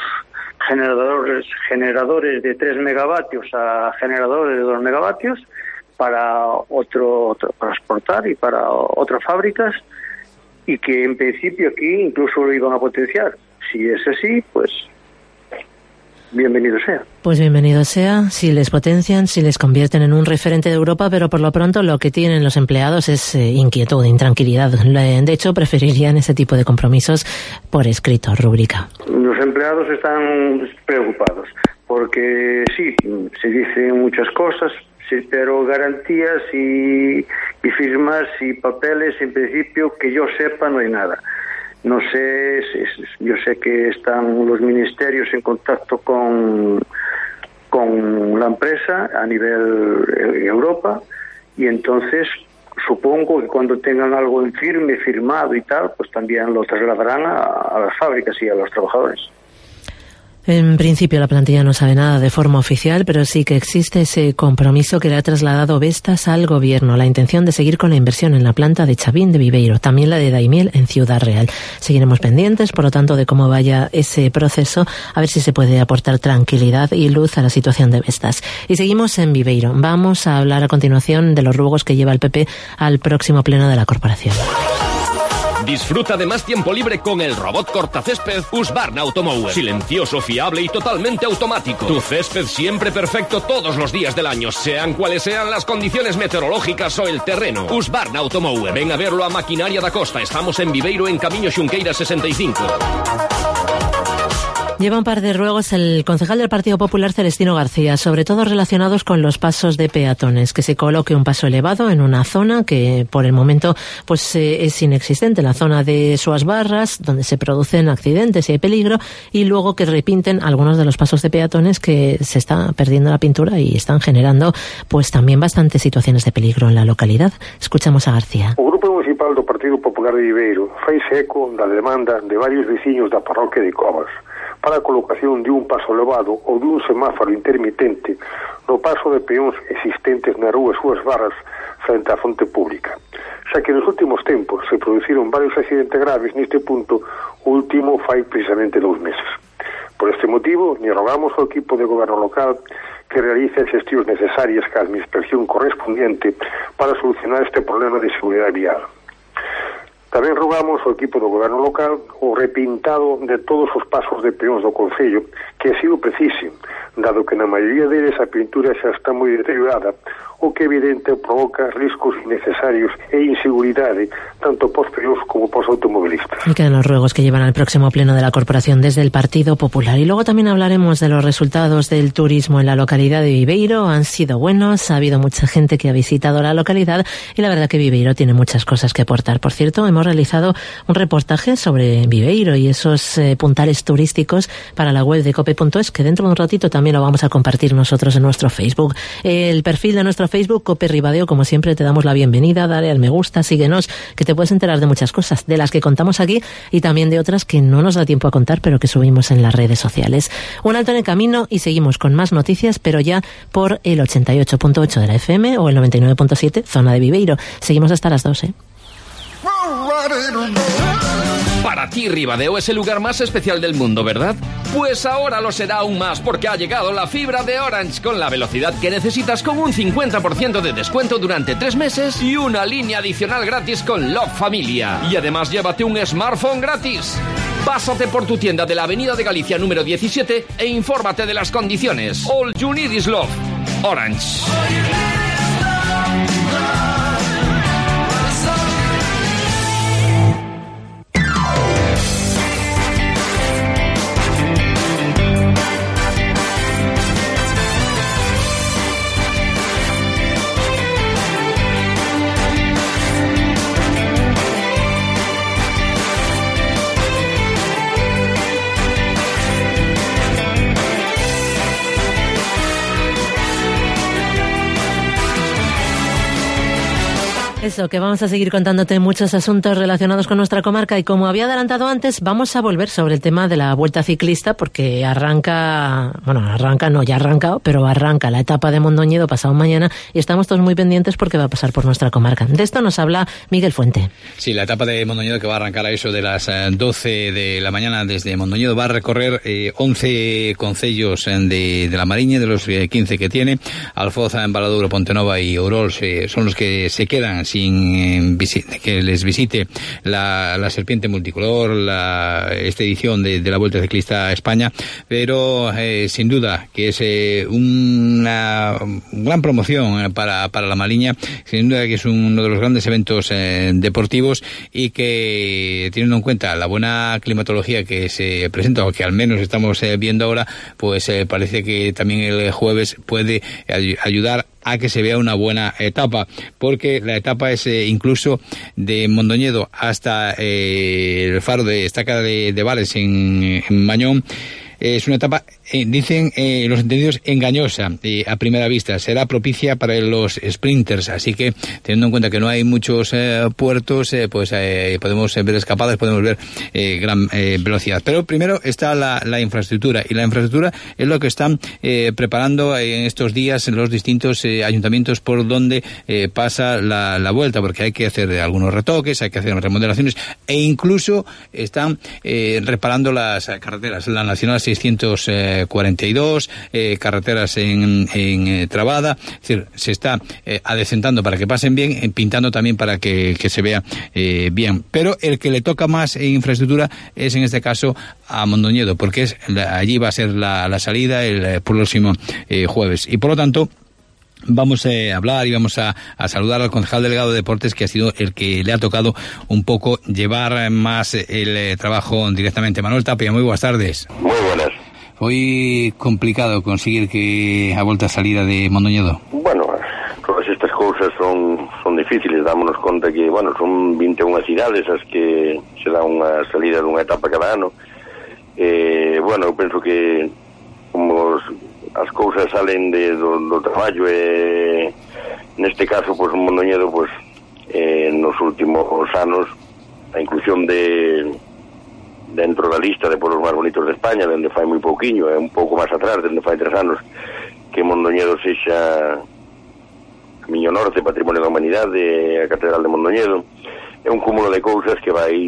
generadores de 3 megavatios a generadores de 2 megavatios para para exportar y para otras fábricas, y que en principio aquí incluso lo iban a potenciar. Si es así, pues bienvenido sea. Pues bienvenido sea, si les potencian, si les convierten en un referente de Europa, pero por lo pronto lo que tienen los empleados es inquietud, intranquilidad. De hecho, preferirían ese tipo de compromisos por escrito, rúbrica. Los empleados están preocupados, porque sí, se dicen muchas cosas, sí, pero garantías y firmas y papeles, en principio, que yo sepa, no hay nada. No sé, yo sé que están los ministerios en contacto con la empresa a nivel Europa, y entonces supongo que cuando tengan algo en firme, firmado y tal, pues también lo trasladarán a las fábricas y a los trabajadores. En principio la plantilla no sabe nada de forma oficial, pero sí que existe ese compromiso que le ha trasladado Vestas al gobierno, la intención de seguir con la inversión en la planta de Chavín de Viveiro, también la de Daimiel en Ciudad Real. Seguiremos pendientes, por lo tanto, de cómo vaya ese proceso, a ver si se puede aportar tranquilidad y luz a la situación de Vestas. Y seguimos en Viveiro. Vamos a hablar a continuación de los ruegos que lleva el PP al próximo pleno de la corporación. Disfruta de más tiempo libre con el robot cortacésped Husqvarna Automower. Silencioso, fiable y totalmente automático. Tu césped siempre perfecto todos los días del año, sean cuales sean las condiciones meteorológicas o el terreno. Husqvarna Automower. Ven a verlo a Maquinaria da Costa. Estamos en Viveiro, en Camiño Xunqueira 65. Lleva un par de ruegos el concejal del Partido Popular, Celestino García, sobre todo relacionados con los pasos de peatones, que se coloque un paso elevado en una zona que por el momento pues es inexistente, la zona de Suas Barras, donde se producen accidentes y hay peligro, y luego que repinten algunos de los pasos de peatones que se está perdiendo la pintura y están generando pues también bastantes situaciones de peligro en la localidad. Escuchamos a García. O Grupo Municipal do Partido Popular de Viveiro faise eco da demanda de varios veciños da parroquia de Covas para a colocación de un paso elevado ou de un semáforo intermitente no paso de peóns existentes na rúa Suas Barras frente á fonte pública, xa que nos últimos tempos se produciron varios accidentes graves neste punto, o último fai precisamente 2 meses. Por este motivo, ni rogamos ao equipo de goberno local que realice as xestións necesarias ca administración correspondiente para solucionar este problema de seguridade vial. Tamén rogamos ao equipo do goberno local o repintado de todos os pasos de peóns do concello, que ha sido preciso, dado que na maioría deles a pintura xa está moi deteriorada, o que evidente provoca riscos innecesarios e inseguridade tanto pos peóns como pos automovilistas. Y quedan los ruegos que llevan al próximo pleno de la corporación desde el Partido Popular. Y luego también hablaremos de los resultados del turismo en la localidad de Viveiro. Han sido buenos, ha habido mucha gente que ha visitado la localidad y la verdad que Viveiro tiene muchas cosas que aportar. Por cierto, hemos realizado un reportaje sobre Viveiro y esos puntales turísticos para la web de cope.es, que dentro de un ratito también lo vamos a compartir nosotros en nuestro Facebook. El perfil de nuestro Facebook, Cope Ribadeo, como siempre te damos la bienvenida, dale al me gusta, síguenos, que te puedes enterar de muchas cosas, de las que contamos aquí y también de otras que no nos da tiempo a contar, pero que subimos en las redes sociales. Un alto en el camino y seguimos con más noticias, pero ya por el 88.8 de la FM o el 99.7, zona de Viveiro. Seguimos hasta las 2, ¿eh? Para ti, Ribadeo es el lugar más especial del mundo, ¿verdad? Pues ahora lo será aún más, porque ha llegado la fibra de Orange con la velocidad que necesitas, con un 50% de descuento durante 3 meses y una línea adicional gratis con Love Familia. Y además llévate un smartphone gratis. Pásate por tu tienda de la Avenida de Galicia número 17 e infórmate de las condiciones. All you need is love. Orange. Eso, que vamos a seguir contándote muchos asuntos relacionados con nuestra comarca y como había adelantado antes, vamos a volver sobre el tema de la Vuelta Ciclista porque ya ha arrancado, pero arranca la etapa de Mondoñedo pasado mañana y estamos todos muy pendientes porque va a pasar por nuestra comarca. De esto nos habla Miguel Fuente. Sí, la etapa de Mondoñedo que va a arrancar a eso de las 12 de la mañana desde Mondoñedo va a recorrer 11 concellos de la Mariña, de los 15 que tiene. Alfoza, Embaladouro, Pontenova y Ourols son los que se quedan sin que les visite la serpiente multicolor, esta edición de la Vuelta Ciclista a España, pero sin duda que es una gran promoción para la Mariña, sin duda que es uno de los grandes eventos deportivos, y que, teniendo en cuenta la buena climatología que se presenta, o que al menos estamos viendo ahora, pues parece que también el jueves puede ayudar a que se vea una buena etapa, porque la etapa es incluso de Mondoñedo hasta el faro de Estaca de Vales en Mañón. Es una etapa, dicen los entendidos, engañosa a primera vista. Será propicia para los sprinters, así que, teniendo en cuenta que no hay muchos puertos, pues podemos ver escapadas, podemos ver gran velocidad. Pero primero está la infraestructura, y la infraestructura es lo que están preparando en estos días en los distintos ayuntamientos por donde pasa la vuelta, porque hay que hacer algunos retoques, hay que hacer remodelaciones, e incluso están reparando las carreteras, la Nacional 642, carreteras en Trabada. Es decir, se está adecentando para que pasen bien, pintando también para que se vea bien. Pero el que le toca más infraestructura es, en este caso, a Mondoñedo, porque allí va a ser la salida el próximo jueves. Y por lo tanto, vamos a hablar y vamos a saludar al concejal delegado de Deportes, que ha sido el que le ha tocado un poco llevar más el trabajo directamente. Manuel Tapia, muy buenas tardes. Muy buenas. ¿Fue complicado conseguir que a volta a salida de Mondoñedo? Bueno, todas estas cousas son difíciles. Dámonos conta que, bueno, son 21 cidades as que se dá unha salida dunha etapa cada ano. Bueno, eu penso que como as cousas salen do traballo, neste caso, pois, en Mondoñedo, pois, nos últimos anos, a inclusión dentro da lista de pueblos máis bonitos de España, dende fai moi pouquiño, un pouco máis atrás, dende fai 3 anos, que Mondoñedo sexa Camiño Norte, Patrimonio da Humanidade, a Catedral de Mondoñedo. É un cúmulo de cousas que vai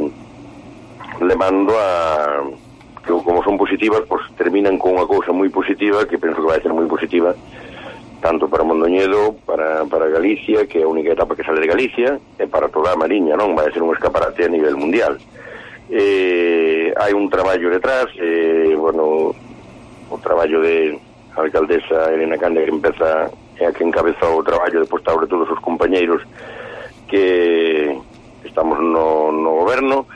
levando a que, como son positivas, pues terminan con unha cousa moi positiva, que penso que vai ser moi positiva tanto para Mondoñedo, para Galicia, que é a única etapa que sale de Galicia, e para toda a Mariña, non? Vai ser un escaparate a nivel mundial. Hai un traballo detrás, bueno, o traballo de a alcaldesa Elena Candia, que empeza, é a que encabeza o traballo, depois sobre todos os compañeiros que estamos no goberno.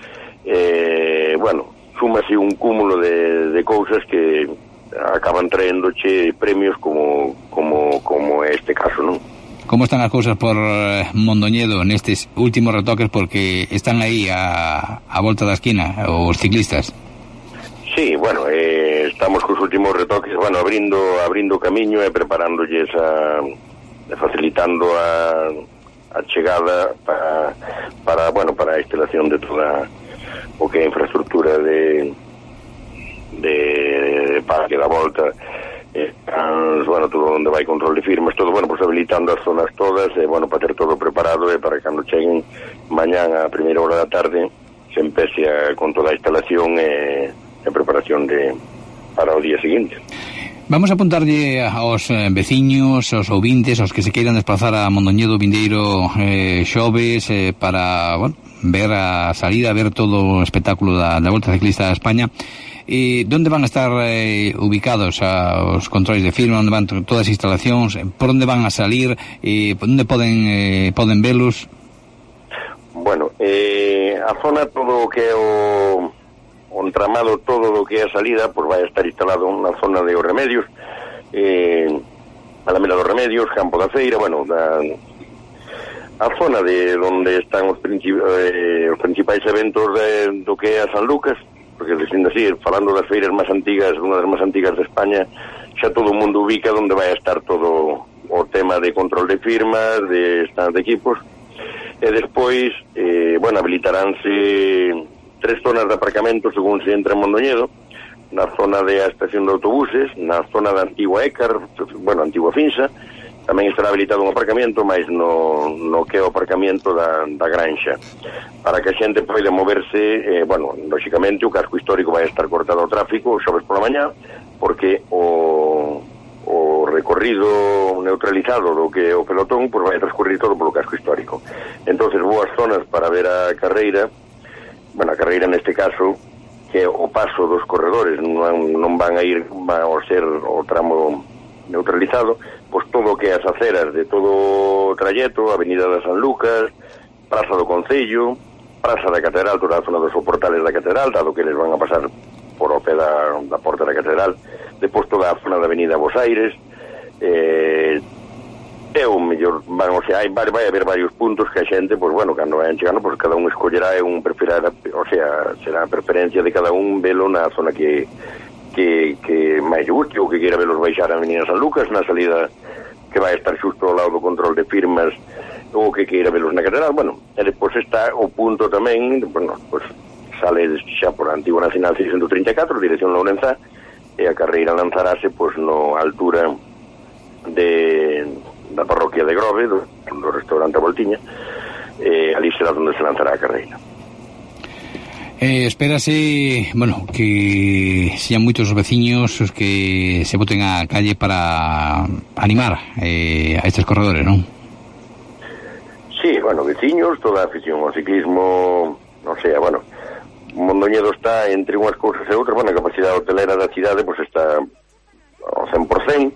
Bueno, súmase un cúmulo de cousas que acaban traéndoche premios como este caso, non? Como están as cousas por Mondoñedo nestes últimos retoques, porque están aí a volta da esquina os ciclistas? Sí, bueno, estamos cos últimos retoques, bueno, abrindo camiño e preparándolles facilitando a chegada para a instalación de toda o que é a infraestructura de parque da volta, bueno, todo onde vai control de firmas, todo, bueno, pues habilitando as zonas todas, bueno, para ter todo preparado, para que cando cheguen mañán a primeira hora da tarde se empece con toda a instalación e preparación para o día seguinte. Vamos a apuntarlle aos veciños, aos ouvintes, aos que se queiran desplazar a Mondoñedo vindeiro xoves, para, bueno, ver a salida, ver todo o espectáculo da Volta Ciclista a España. ¿Dónde van a estar ubicados os controles de firma? ¿Dónde van todas as instalacións? ¿Por onde van a salir? ¿Onde poden velos? Bueno, a zona, todo o que é o entramado, todo o que é a salida, pues vai estar instalado na zona de os Remedios, Alameda dos Remedios, Campo da Feira, bueno, a zona de onde están os principais eventos do que é a San Lucas, porque, dicindo así, falando das feiras máis antigas, unha das máis antigas de España, xa todo o mundo ubica onde vai estar todo o tema de control de firmas, de stands de equipos, e despois, bueno, habilitaránse 3 zonas de aparcamento según se entra en Mondoñedo, na zona de a estación de autobuses, na zona da antigua Écar, bueno, antigua Finsa, tamén estará habilitado un aparcamento, máis no que é o aparcamento da Granxa, para que a xente poida moverse. Bueno, lóxicamente o casco histórico vai estar cortado ao tráfico o xoves pola mañá, porque o recorrido neutralizado do que o pelotón, pois vai transcurrir todo polo casco histórico. Entonces, boas zonas para ver a carreira, bueno, a carreira neste caso, que o paso dos corredores non van a ser o tramo neutralizado, pois todo o que as aceras de todo o trayecto, Avenida de San Lucas, Praza do Concello, Praza da Catedral, toda a zona dos soportales da Catedral, dado que eles van a pasar por o pé da porta da Catedral, depois toda a zona da Avenida Bos Aires, o mellor, o sea, vai haber varios puntos que a xente, pois bueno, cando vayan chegando, pois cada un escollerá o sea, será a preferencia de cada un velo na zona que máis lle guste, ou que queira velos baixar a Avenida San Lucas, na salida que vai estar xusto ao lado do control de firmas, ou que queira velos na Catedral. Bueno, e depois está o punto tamén, bueno, pois sale xa por a Antigua Nacional 634, dirección Lourenzá, e a carreira lanzarase pois no altura da parroquia de Grove, do restaurante A Voltiña, ali será onde se lanzará a carreira. Espérase, bueno, que sean moitos os veciños os que se boten á calle para animar a estes corredores, non? Sí, bueno, veciños, toda a afición ao ciclismo, non sei, bueno, Mondoñedo está entre unhas cousas e outras, bueno, a capacidade hotelera da cidade pois está ao 100%,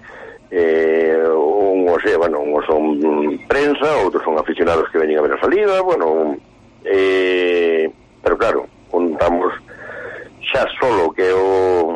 unhos son prensa, outros son aficionados que veñen a ver a salida, bueno, pero claro, contamos xa solo que o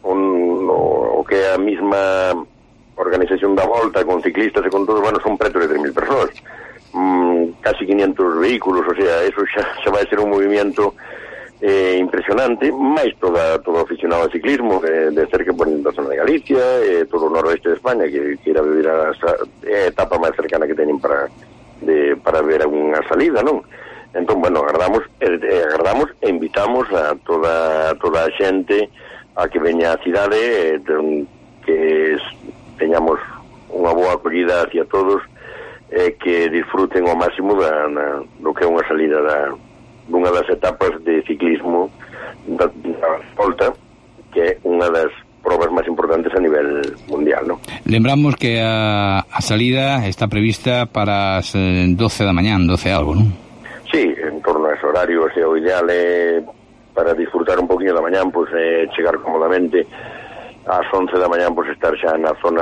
que a mesma organización da volta con ciclistas e con todo, bueno, son preto de 3.000 persoas, casi 500 vehículos, o sea, eso xa vai ser un movimiento impresionante, máis todo aficionado ao ciclismo de cerca da zona de Galicia, todo o noroeste de España que queira vivir a etapa máis cercana que teñen para ver unha salida, non? Entón, bueno, agardamos e invitamos a toda a xente a que veña á cidade, que teñamos unha boa acollida hacia todos, que disfruten ao máximo do que é unha salida dunha das etapas de ciclismo da volta, que é unha das probas máis importantes a nivel mundial, non? Lembramos que a salida está prevista para as 12 da mañán, 12 algo, non? Sí, en torno a ese horario, o sea, o ideal é para disfrutar un poquinho da mañán, pois chegar cómodamente ás 11 da mañán, pois estar xa na zona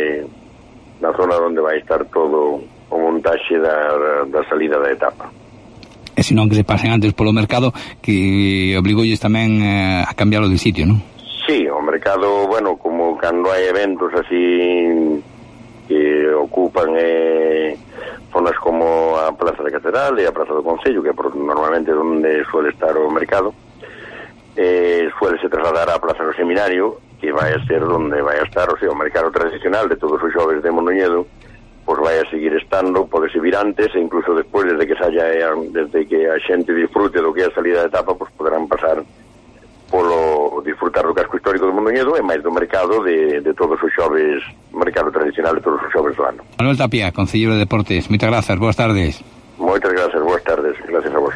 onde vai estar todo o montaxe da salida da etapa. E senón que se pasen antes polo mercado, que obrigolles tamén a cambiarlo de sitio, non? Sí, o mercado, bueno, como cando hai eventos así que ocupan zonas como a Plaza da Catedral e a Praza do Concello, que normalmente é onde suele estar o mercado, suele se trasladar á Plaza do Seminario, que vai a ser onde vai a estar, o sea, o mercado tradicional de todos os xoves de Mondoñedo, pois vai a seguir estando, pode vir antes e incluso despois, desde que a xente disfrute do que é a salida de etapa, pois poderán pasar polo disfrutar do casco histórico de Mondoñedo e máis do mercado de todos os xoves, mercado tradicional de todos os xoves do ano. Manuel Tapia, Concelleiro de Deportes, moitas grazas, boas tardes. Moitas grazas, boas tardes, gracias a vos.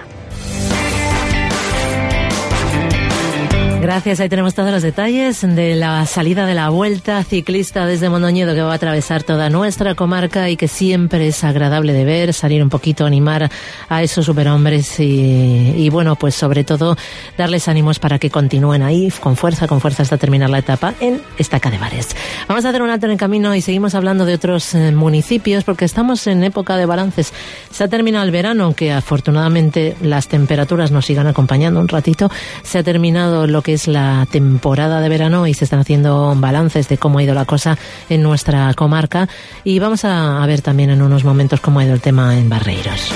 Gracias, ahí tenemos todos los detalles de la salida de la Vuelta Ciclista desde Mondoñedo, que va a atravesar toda nuestra comarca y que siempre es agradable de ver, salir un poquito, animar a esos superhombres y bueno, pues sobre todo darles ánimos para que continúen ahí con fuerza hasta terminar la etapa en Estaca de Bares. Vamos a hacer un alto en el camino y seguimos hablando de otros municipios porque estamos en época de balances. Se ha terminado el verano, aunque afortunadamente las temperaturas nos sigan acompañando un ratito. Se ha terminado lo que es la temporada de verano y se están haciendo balances de cómo ha ido la cosa en nuestra comarca y vamos a ver también en unos momentos cómo ha ido el tema en Barreiros.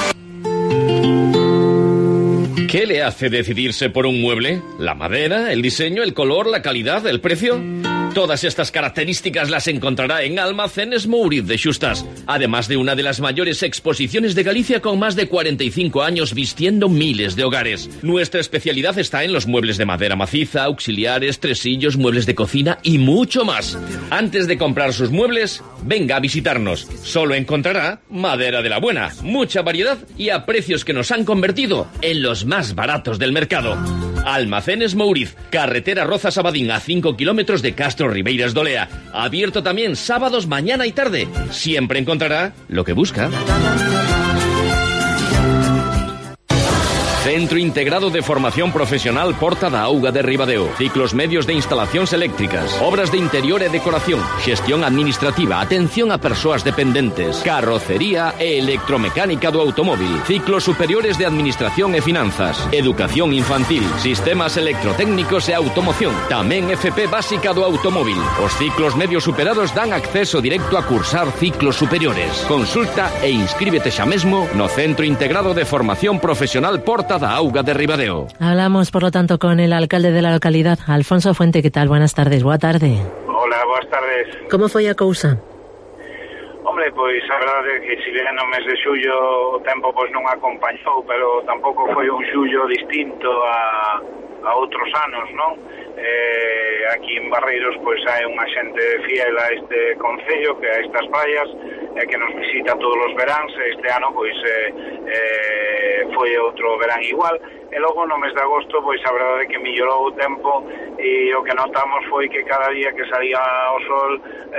¿Qué le hace decidirse por un mueble? ¿La madera, el diseño, el color, la calidad, el precio? Todas estas características las encontrará en Almacenes Mouriz de Xustas, además de una de las mayores exposiciones de Galicia con más de 45 años vistiendo miles de hogares. Nuestra especialidad está en los muebles de madera maciza, auxiliares, tresillos, muebles de cocina y mucho más. Antes de comprar sus muebles, venga a visitarnos. Solo encontrará madera de la buena, mucha variedad y a precios que nos han convertido en los más baratos del mercado. Almacenes Mouriz, carretera Rozas-Abadín a 5 kilómetros de Castro Ribeiras de Olea. Abierto también sábados, mañana y tarde. Siempre encontrará lo que busca. Centro Integrado de Formación Profesional Porta da Auga de Ribadeo. Ciclos medios de instalacións eléctricas, obras de interior e decoración, xestión administrativa, atención a persoas dependentes, carrocería e electromecánica do automóvil, ciclos superiores de administración e finanzas, educación infantil, sistemas electrotécnicos e automoción, tamén FP básica do automóvil. Os ciclos medios superados dan acceso directo a cursar ciclos superiores. Consulta e inscríbete xa mesmo no Centro Integrado de Formación Profesional Porta da Auga de Ribadeo. Hablamos, por lo tanto, con el alcalde de la localidad, Alfonso Fuente. ¿Qué tal? Buenas tardes. Boa tarde. Hola, boas tardes. Como foi a cousa? Hombre, pois a verdade é que se viene no mes de xullo o tempo pois non acompañou, pero tampouco foi un xullo distinto a outros anos, non? Aquí en Barreiros pois hai unha xente fiel a este concello, que a estas praias, que nos visita todos os veráns. Este ano pois foi outro verán igual, e logo no mes de agosto pois a verdade é que mellorou o tempo, e o que notamos foi que cada día que salía o sol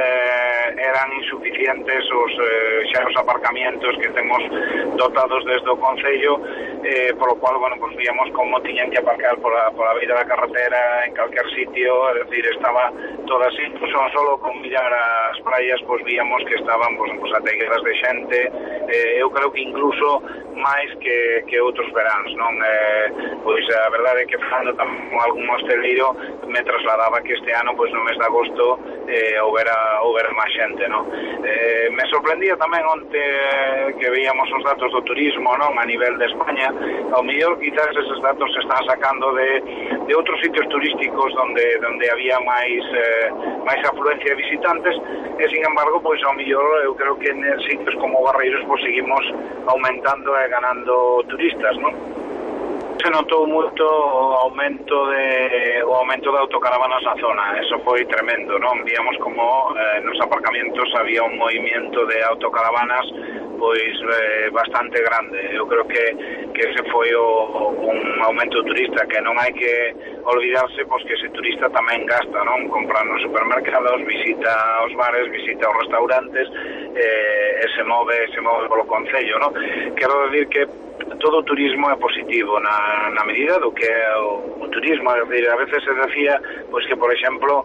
eran insuficientes xa os aparcamientos que temos dotados desde o concello, polo cual, bueno, pues víamos como tiñan que aparcar pola beira da carretera en calquer sitio, é dicir, estaba todo así, pues solo con mirar as praias, pues víamos que estaban pues ateguedas de xente, eu creo que incluso máis que outros veráns, non? Pois a verdade é que falando tamén con algún hosteleiro me trasladaba que este ano, pois no mes de agosto houbera máis xente, non? Me sorprendía tamén onte que veíamos os datos do turismo, non? A nivel de España, ao mellor quizás esos datos se están sacando de outros sitios turísticos donde había máis afluencia de visitantes, e sin embargo, pois ao mellor eu creo que en sitios como Barreiros pois seguimos aumentando e ganando turistas, non? Se notou moito o aumento de autocaravanas na zona, eso foi tremendo, non? Víamos como nos aparcamientos había un movimiento de autocaravanas pois bastante grande. Eu creo que ese foi un aumento turista, que non hai que olvidarse pois que ese turista tamén gasta, non? Compra nos supermercados, visita os bares, visita os restaurantes, e se move polo concello, non? Quero decir que todo o turismo é positivo na medida do que é o turismo, é decir, a veces se decía pois que, por exemplo,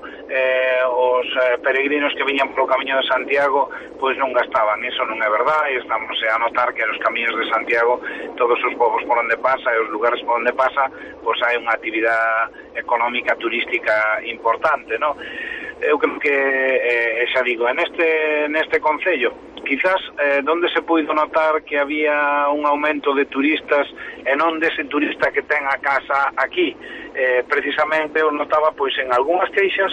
os peregrinos que viñan polo camiño de Santiago pois non gastaban. Iso non é verdade, e estamos a notar que nos camiños de Santiago todos os povos por onde pasa e os lugares por onde pasa pois hai unha actividade económica turística importante, non? Eu creo que, xa digo, neste concello quizás donde se puido notar que había un aumento de turistas e non dese turista que ten a casa aquí, precisamente o notaba pois en algunhas queixas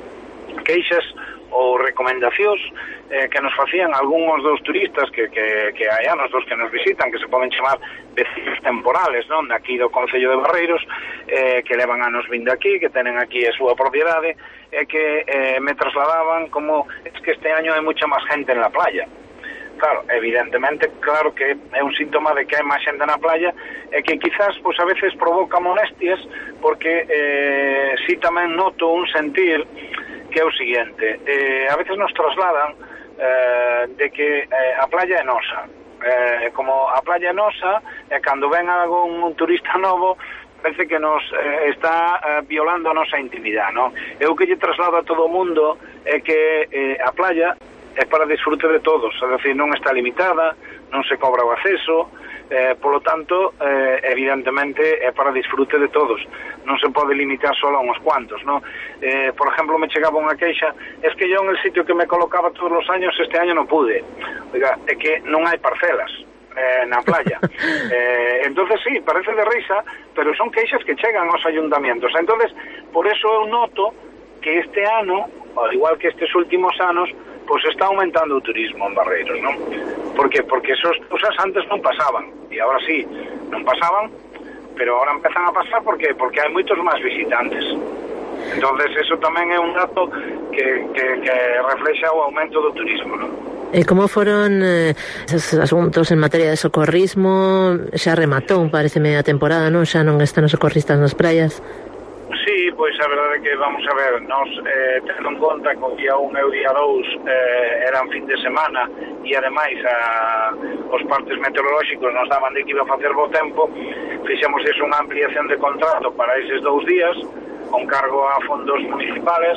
ou recomendacións que nos facían algúns dos turistas que hai anos dos que nos visitan, que se poden chamar vecinos temporales, non? Aquí do Concello de Barreiros, que levan anos vindo aquí, que tenen aquí a súa propiedade, e que me trasladaban como es que este año hai mucha máis gente en la playa. Claro, evidentemente, claro que é un síntoma de que hai máis xente na playa, e que quizás pois a veces provoca molestias, porque si tamén noto un sentir que é o seguinte, a veces nos trasladan de que a playa é nosa, como a playa é nosa, e cando ven algún turista novo parece que nos está violando a nosa intimidade, non? Eu que lle traslado a todo o mundo é que a playa é para disfrute de todos, é dicir, non está limitada, non se cobra o acceso, polo tanto, evidentemente é para disfrute de todos, non se pode limitar solo a uns cuantos, non? Por exemplo, me chegaba unha queixa, es que yo en el sitio que me colocaba todos os años, este año non pude. Oiga, é que non hai parcelas na playa. Entonces sí, parece de risa, pero son queixas que chegan aos ayuntamientos. Entonces, por eso eu noto que este ano, ao igual que estes últimos anos, pois está aumentando o turismo en Barreiros, non? Por qué? Porque esas cousas antes non pasaban, e agora sí, non pasaban, pero agora empezan a pasar porque hai moitos máis visitantes. Entonces eso tamén é un dato que reflexa o aumento do turismo, non? E como foron esos asuntos en materia de socorrismo? Xa rematou, pareceme, a temporada, non? Xa non están os socorristas nas praias? Sí, pois a verdade é que vamos a ver, nos tendo en conta que o día 1 e o día 2 eran fin de semana e ademais os partes meteorolóxicos nos daban de que iba a facer bo tempo, fixemos eso unha ampliación de contrato para eses 2 días con cargo a fondos municipales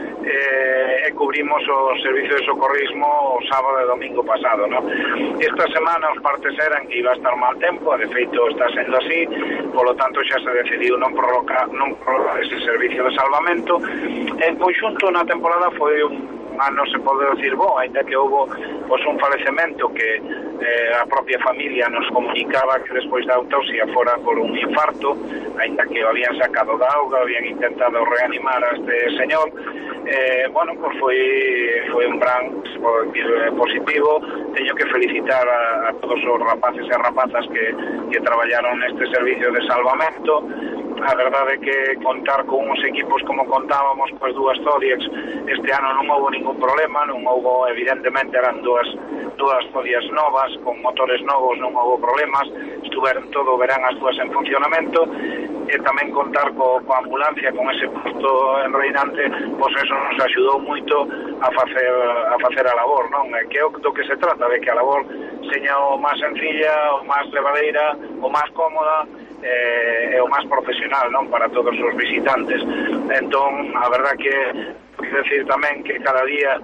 e cubrimos o servicio de socorrismo o sábado e domingo pasado, ¿no? Esta semana os partes eran que iba a estar mal tempo, de feito está sendo así, polo tanto xa se decidiu non prorrogar ese servicio de salvamento. En conxunto na temporada foi un ano, se pode decir, ainda que houve un falecemento que a propia familia nos comunicaba que despois da autopsia fora por un infarto, ainda que o habían sacado da auga, habían intentado reanimar a este señor. Pues foi un gran positivo. Teño que felicitar a todos os rapaces e rapazas que traballaron neste servicio de salvamento. A verdade é que contar con uns equipos como contábamos, coas dúas Zodiacs, este ano non houve ningún problema, non houve, evidentemente, eran dúas Zodiacs novas, con motores novos, non houve problemas, estuveron todo o verán as dúas en funcionamento, e tamén contar coa ambulancia, con ese posto enreinante, pois eso nos axudou moito a facer a labor, non? Que é do que se trata, de que a labor seña o máis sencilla, o máis levadeira, o máis cómoda, e o máis profesional, non, para todos os visitantes. Entón, a verdad que quero decir tamén que cada día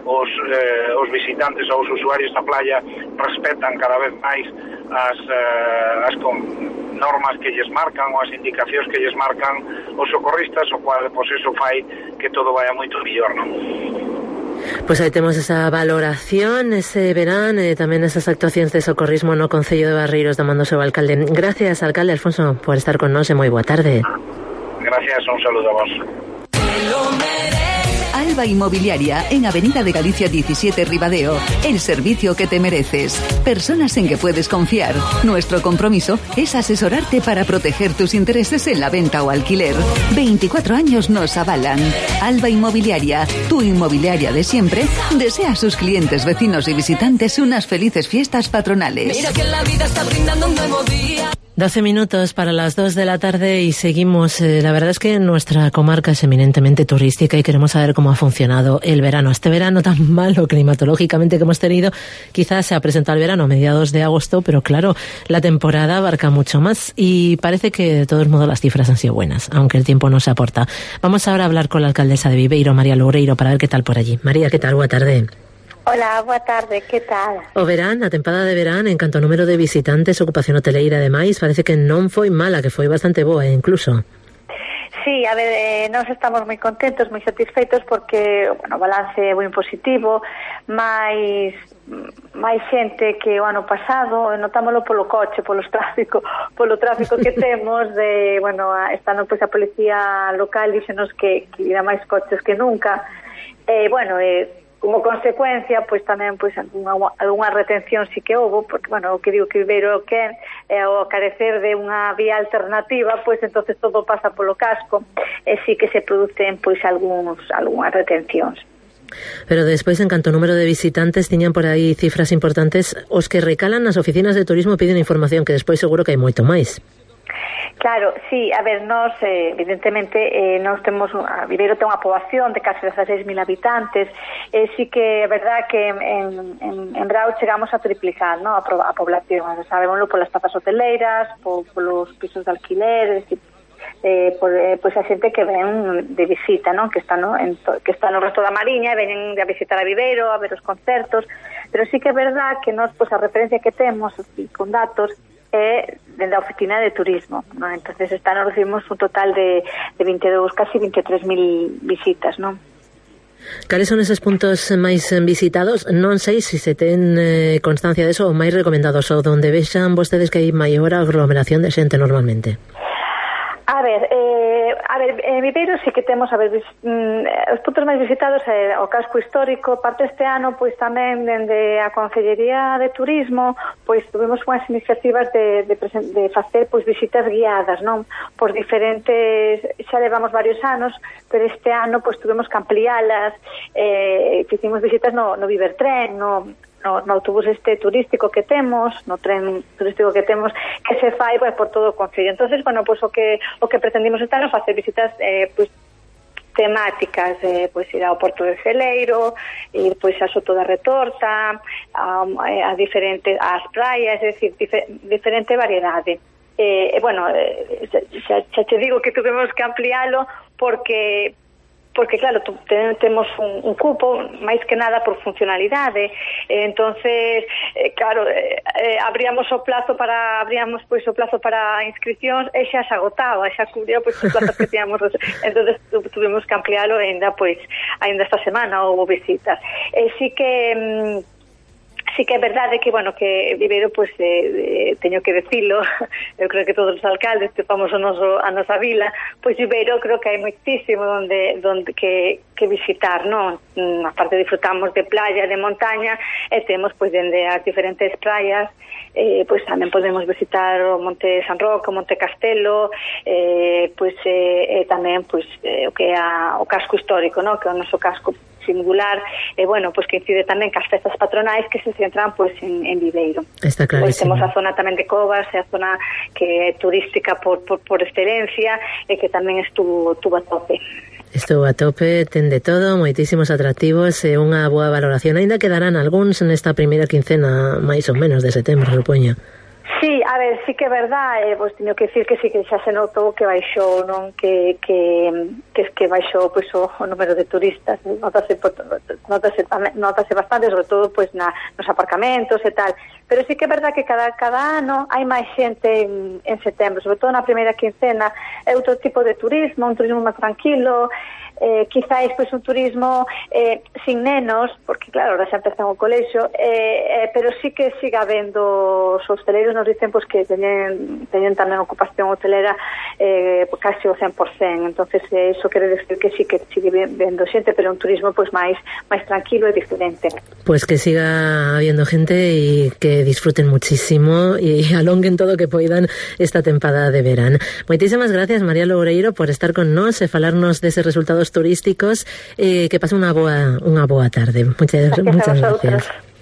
os visitantes ou os usuarios da playa respetan cada vez máis as normas que lles marcan ou as indicacións que lles marcan os socorristas, o cual, pois, eso fai que todo vaya moito mellor, non? Pois aí temos esa valoración ese verán e tamén esas actuacións de socorrismo no Concello de Barreiros, da mando seu alcalde. Gracias, alcalde Alfonso, por estar con nós e moi boa tarde. Gracias, un saludo a vos. Alba Inmobiliaria, en Avenida de Galicia 17 Ribadeo. El servicio que te mereces. Personas en que puedes confiar. Nuestro compromiso es asesorarte para proteger tus intereses en la venta o alquiler. 24 años nos avalan. Alba Inmobiliaria, tu inmobiliaria de siempre, desea a sus clientes, vecinos y visitantes unas felices fiestas patronales. Mira que la vida está brindando un nuevo día. 12 minutos para las 2 de la tarde y seguimos. La verdad es que nuestra comarca es eminentemente turística y queremos saber cómo ha funcionado el verano. Este verano tan malo climatológicamente que hemos tenido, quizás se ha presentado el verano a mediados de agosto, pero claro, la temporada abarca mucho más y parece que de todos modos las cifras han sido buenas, aunque el tiempo no se aporta. Vamos ahora a hablar con la alcaldesa de Viveiro, María Loureiro, para ver qué tal por allí. María, ¿qué tal? Boa tarde. Hola, boa tarde, que tal? O verán, a tempada de verán, en canto ao número de visitantes, ocupación hoteleira e demais, parece que non foi mala, que foi bastante boa, incluso. Sí, a ver, nós estamos moi contentos, moi satisfeitos, porque, bueno, o balance é moi positivo, máis xente que o ano pasado, notámoslo polo coche, polo tráfico que temos, de, bueno, estando pois a policía local, díxenos que irá máis coches que nunca, bueno, como consecuencia, pois tamén pois algunha retención sí que houve, porque, bueno, o que digo que Viveiro que ao carecer de unha vía alternativa, pois entonces todo pasa polo casco, e sí que se producen pois algunhas retencións. Pero despois, en canto ao número de visitantes, tiñan por aí cifras importantes. Os que recalan nas oficinas de turismo piden información, que despois seguro que hai moito máis. Claro, sí, a ver, nós, evidentemente, nós temos, Viveiro ten unha poboación de casi 16.000 habitantes, sí que é verdad que en Brao chegamos a triplicar, ¿no?, a población, sabémoslo polas plazas hoteleiras, polos pisos de alquiler, pois a xente que ven de visita, ¿no?, que está no resto da Mariña, venen a visitar a Viveiro, a ver os concertos, pero sí que é verdad que nós, pois a referencia que temos, con datos, dende a oficina de turismo, ¿no? Entonces recibimos un total de 22, casi 23.000 visitas, ¿no? Cales son esos puntos máis visitados? Non sei se ten constancia de eso ou máis recomendados, ou donde vexan vostedes que hai maior aglomeración de xente normalmente. A ver, en Viveiro sí que temos, os puntos máis visitados é o casco histórico. Parte este ano, pois tamén dende a Consellería de Turismo, pois tuvimos unhas iniciativas de facer pois visitas guiadas, non? Por diferentes, xa levamos varios anos, pero este ano pois tuvemos que ampliálas, fizimos visitas no Vivertren, no autobús turístico que temos, no tren turístico que temos, que se fai pues, por todo o concello. Entonces, bueno, pues o que pretendimos este ano facer visitas pues temáticas, pois ir ao Porto de Celeiro, ir pois a Soto da Retorta, a diferentes ás praias, é dicir, diferente variedade. Bueno, xa te digo que tuvemos que ampliálo porque claro, temos un cupo máis que nada por funcionalidade, entonces claro, abríamos o plazo para inscripcións e xa se agotaba, xa cubría pois os plazos que tiñamos, entonces tuvimos que ampliálo ainda esta semana houve visitas. Sí que é verdade que, bueno, que Viveiro, pues, teño que decirlo, eu creo que todos os alcaldes que fomos a nosa vila, pois Viveiro creo que hai moitísimo donde que visitar, non? Aparte disfrutamos de playa, de montaña, e temos, pois, dende as diferentes praias, pois tamén podemos visitar o Monte San Roque, o Monte Castelo, pois, tamén, pois, o que é o casco histórico, non? Que é o noso casco singular, bueno, pues que incide tamén cas festas patronais que se centran pues en Viveiro. Está clarísimo. Pues temos a zona tamén de Covas, é a zona que é turística por excelencia e que tamén estuvo a tope. Estuvo a tope, ten de todo, moitísimos atractivos e unha boa valoración. Ainda quedarán algúns nesta primeira quincena máis ou menos de setembro, supoño. Sí, a ver, sí que é verdade, pois teño que decir que sí que xa se notou que baixou, non, que baixou pois o número de turistas, notase bastante, sobre todo pois nos aparcamentos e tal, pero sí que é verdade que cada ano hai máis xente en setembro, sobre todo na primeira quincena, é outro tipo de turismo, un turismo máis tranquilo, quizáis pois un turismo sin nenos, porque claro, ahora xa empezan o colexio, pero sí que siga habendo os hosteleiros nos dicen pois que teñen tamén ocupación hotelera casi o 100%, entonces eso quere decir que sí que sigue vendo xente, pero un turismo pois máis tranquilo e diferente. Pues que siga habiendo gente y que disfruten muchísimo y alonguen todo o que poidan esta tempada de verán. Moitísimas gracias, María Loureiro, por estar con nós e falarnos deses resultados turísticos, que pase unha boa tarde. Muchas gracias.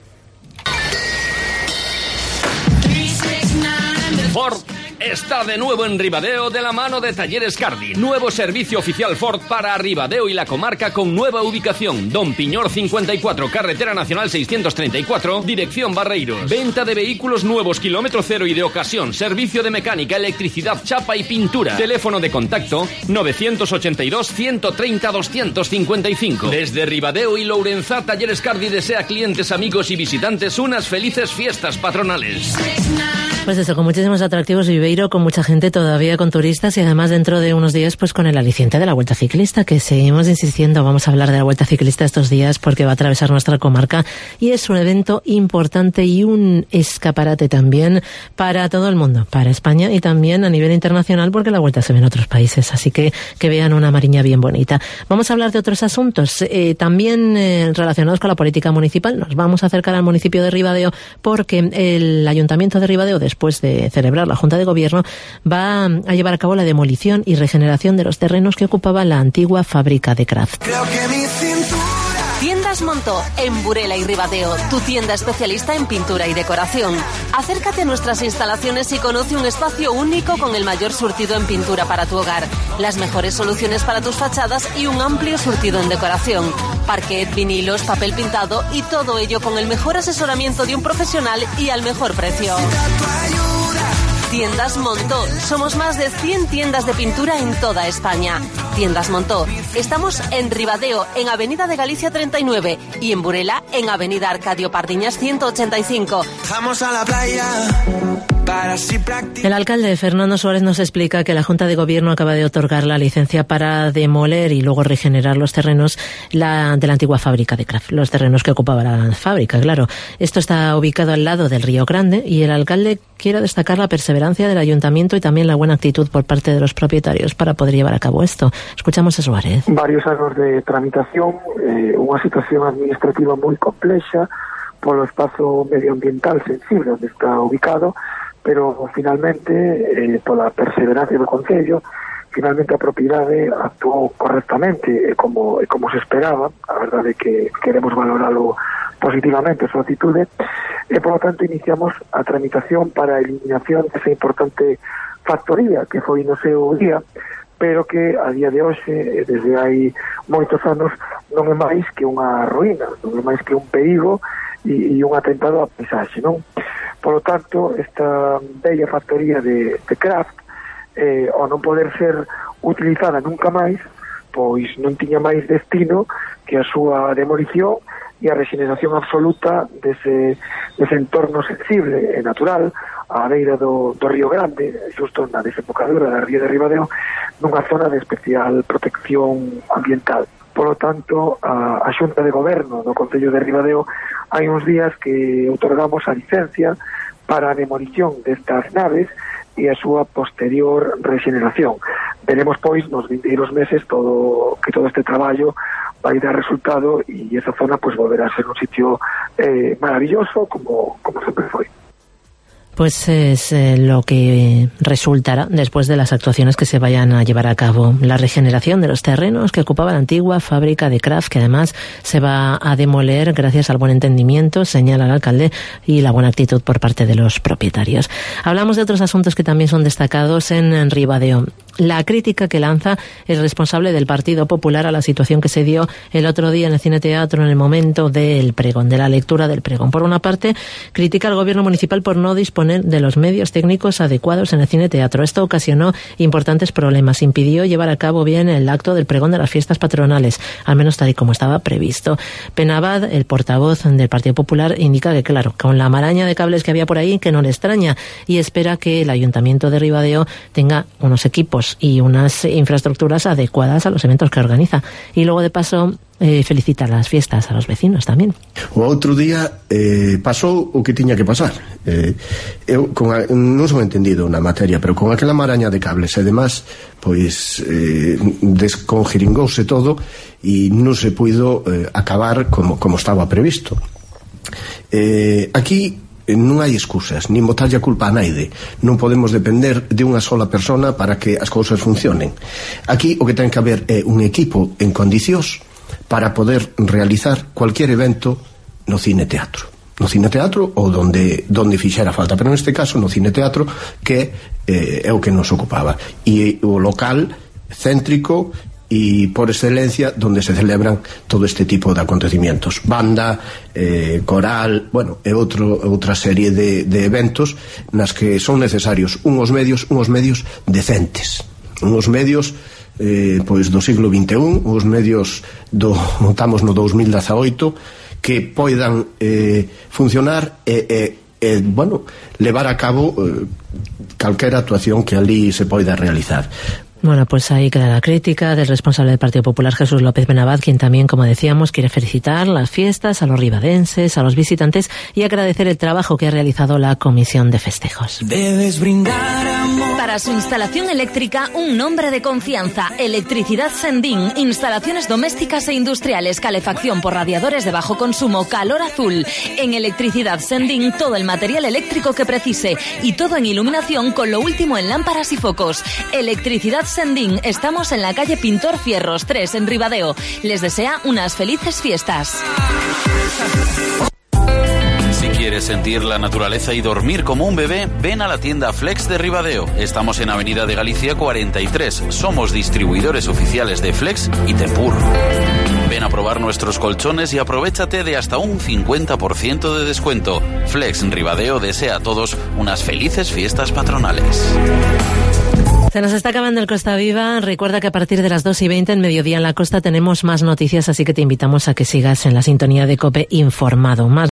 Ford está de nuevo en Ribadeo de la mano de Talleres Cardi. Nuevo servicio oficial Ford para Ribadeo y la comarca con nueva ubicación. Don Piñor 54, Carretera Nacional 634, dirección Barreiros. Venta de vehículos nuevos, kilómetro cero y de ocasión. Servicio de mecánica, electricidad, chapa y pintura. Teléfono de contacto 982 130 255. Desde Ribadeo y Lourenzá, Talleres Cardi desea clientes, amigos y visitantes unas felices fiestas patronales. Pues eso, con muchísimos atractivos, Viveiro, con mucha gente todavía, con turistas y además dentro de unos días pues con el aliciente de la Vuelta Ciclista, que seguimos insistiendo, vamos a hablar de la Vuelta Ciclista estos días porque va a atravesar nuestra comarca y es un evento importante y un escaparate también para todo el mundo, para España y también a nivel internacional porque la Vuelta se ve en otros países, así que vean una Mariña bien bonita. Vamos a hablar de otros asuntos también relacionados con la política municipal. Nos vamos a acercar al municipio de Ribadeo porque el Ayuntamiento de Ribadeo, después de celebrar la Junta de Gobierno, va a llevar a cabo la demolición y regeneración de los terrenos que ocupaba la antigua fábrica de Kraft. Tiendas Montó, en Burela y Ribadeo, tu tienda especialista en pintura y decoración. Acércate a nuestras instalaciones y conoce un espacio único con el mayor surtido en pintura para tu hogar, las mejores soluciones para tus fachadas y un amplio surtido en decoración. Parquet, vinilos, papel pintado y todo ello con el mejor asesoramiento de un profesional y al mejor precio. Tiendas Montó. Somos más de 100 tiendas de pintura en toda España. Tiendas Montó. Estamos en Ribadeo, en Avenida de Galicia 39 y en Burela, en Avenida Arcadio Pardiñas 185. Vamos a la playa. El alcalde Fernando Suárez nos explica que la Junta de Gobierno acaba de otorgar la licencia para demoler y luego regenerar los terrenos de la antigua fábrica de Kraft, los terrenos que ocupaba la fábrica, claro. Esto está ubicado al lado del Río Grande y el alcalde quiere destacar la perseverancia del ayuntamiento y también la buena actitud por parte de los propietarios para poder llevar a cabo esto. Escuchamos a Suárez. Varios anos de tramitación, unha situación administrativa moi complexa polo espazo medioambiental sensible onde está ubicado, pero finalmente, pola perseverancia do Concello, finalmente a propiedade actuou correctamente como se esperaba. A verdade é que queremos valoralo positivamente a súa actitude, e polo tanto iniciamos a tramitación para a eliminación desa importante factoría que foi no seu día, pero que a día de hoxe, desde hai moitos anos, non é máis que unha ruína, non é máis que un perigo e un atentado á paisaxe, non? Por lo tanto, esta bella factoría de Kraft, ao non poder ser utilizada nunca máis, pois non tiña máis destino que a súa demolición e a rexeneración absoluta dese entorno sensible e natural á beira do Río Grande, xusto na desembocadura da ría de Ribadeo, nunha zona de especial protección ambiental. Por lo tanto, a Xunta de Goberno do Concello de Ribadeo hai uns días que outorgamos a licencia para a demolición destas naves e a súa posterior rexeneración. Veremos, pois, nos vindeiros meses que todo este traballo vai dar resultado e esa zona pois volverá a ser un sitio maravilloso como sempre foi. Pues es lo que resultará después de las actuaciones que se vayan a llevar a cabo. La regeneración de los terrenos que ocupaba la antigua fábrica de Kraft, que además se va a demoler gracias al buen entendimiento, señala el alcalde, y la buena actitud por parte de los propietarios. Hablamos de otros asuntos que también son destacados en Ribadeo. La crítica que lanza el responsable del Partido Popular a la situación que se dio el otro día en el Cine Teatro en el momento del pregón, de la lectura del pregón. Por una parte, critica al gobierno municipal por no disponer de los medios técnicos adecuados en el Cine Teatro. Esto ocasionó importantes problemas, impidió llevar a cabo bien el acto del pregón de las fiestas patronales, al menos tal y como estaba previsto. Penabad, el portavoz del Partido Popular, indica que, claro, con la maraña de cables que había por ahí, que no le extraña, y espera que el Ayuntamiento de Ribadeo tenga unos equipos y unas infraestructuras adecuadas a los eventos que organiza. Y luego, de paso, felicita las fiestas a los vecinos tamén. O outro día pasou o que tiña que pasar. Eu non son entendido na materia, pero con aquela maraña de cables e demás, pois desconjeringouse todo e non se puido acabar como estaba previsto. Aquí non hai excusas, nin botarlle a culpa a naide. Non podemos depender de unha sola persona para que as cousas funcionen. Aquí o que ten que haber é un equipo en condicións para poder realizar cualquier evento no Cine Teatro. No Cine Teatro ou donde fixera falta, pero neste caso no Cine Teatro, que é o que nos ocupaba. E o local céntrico e por excelencia donde se celebran todo este tipo de acontecimientos, banda, coral, bueno, e outra serie de eventos nas que son necesarios unhos medios decentes, unhos medios pois do siglo XXI, os medios montamos no 2018 que poidan funcionar e bueno, levar a cabo calquera actuación que ali se poida realizar. Bueno, pues ahí queda la crítica del responsable del Partido Popular, Jesús López Benabad, quien también, como decíamos, quiere felicitar las fiestas, a los ribadenses, a los visitantes y agradecer el trabajo que ha realizado la Comisión de Festejos. Debes brindar amor. Para su instalación eléctrica, un nombre de confianza. Electricidad Sendín. Instalaciones domésticas e industriales. Calefacción por radiadores de bajo consumo. Calor azul. En Electricidad Sendín, todo el material eléctrico que precise. Y todo en iluminación con lo último en lámparas y focos. Electricidad Sendín. Estamos en la calle Pintor Fierros 3, en Ribadeo. Les desea unas felices fiestas. Si quieres sentir la naturaleza y dormir como un bebé, ven a la tienda Flex de Ribadeo. Estamos en Avenida de Galicia 43. Somos distribuidores oficiales de Flex y Tempur. Ven a probar nuestros colchones y aprovéchate de hasta un 50% de descuento. Flex en Ribadeo desea a todos unas felices fiestas patronales. Se nos está acabando el Costa Viva. Recuerda que a partir de las 2:20 en Mediodía en la Costa tenemos más noticias, así que te invitamos a que sigas en la sintonía de COPE informado. Más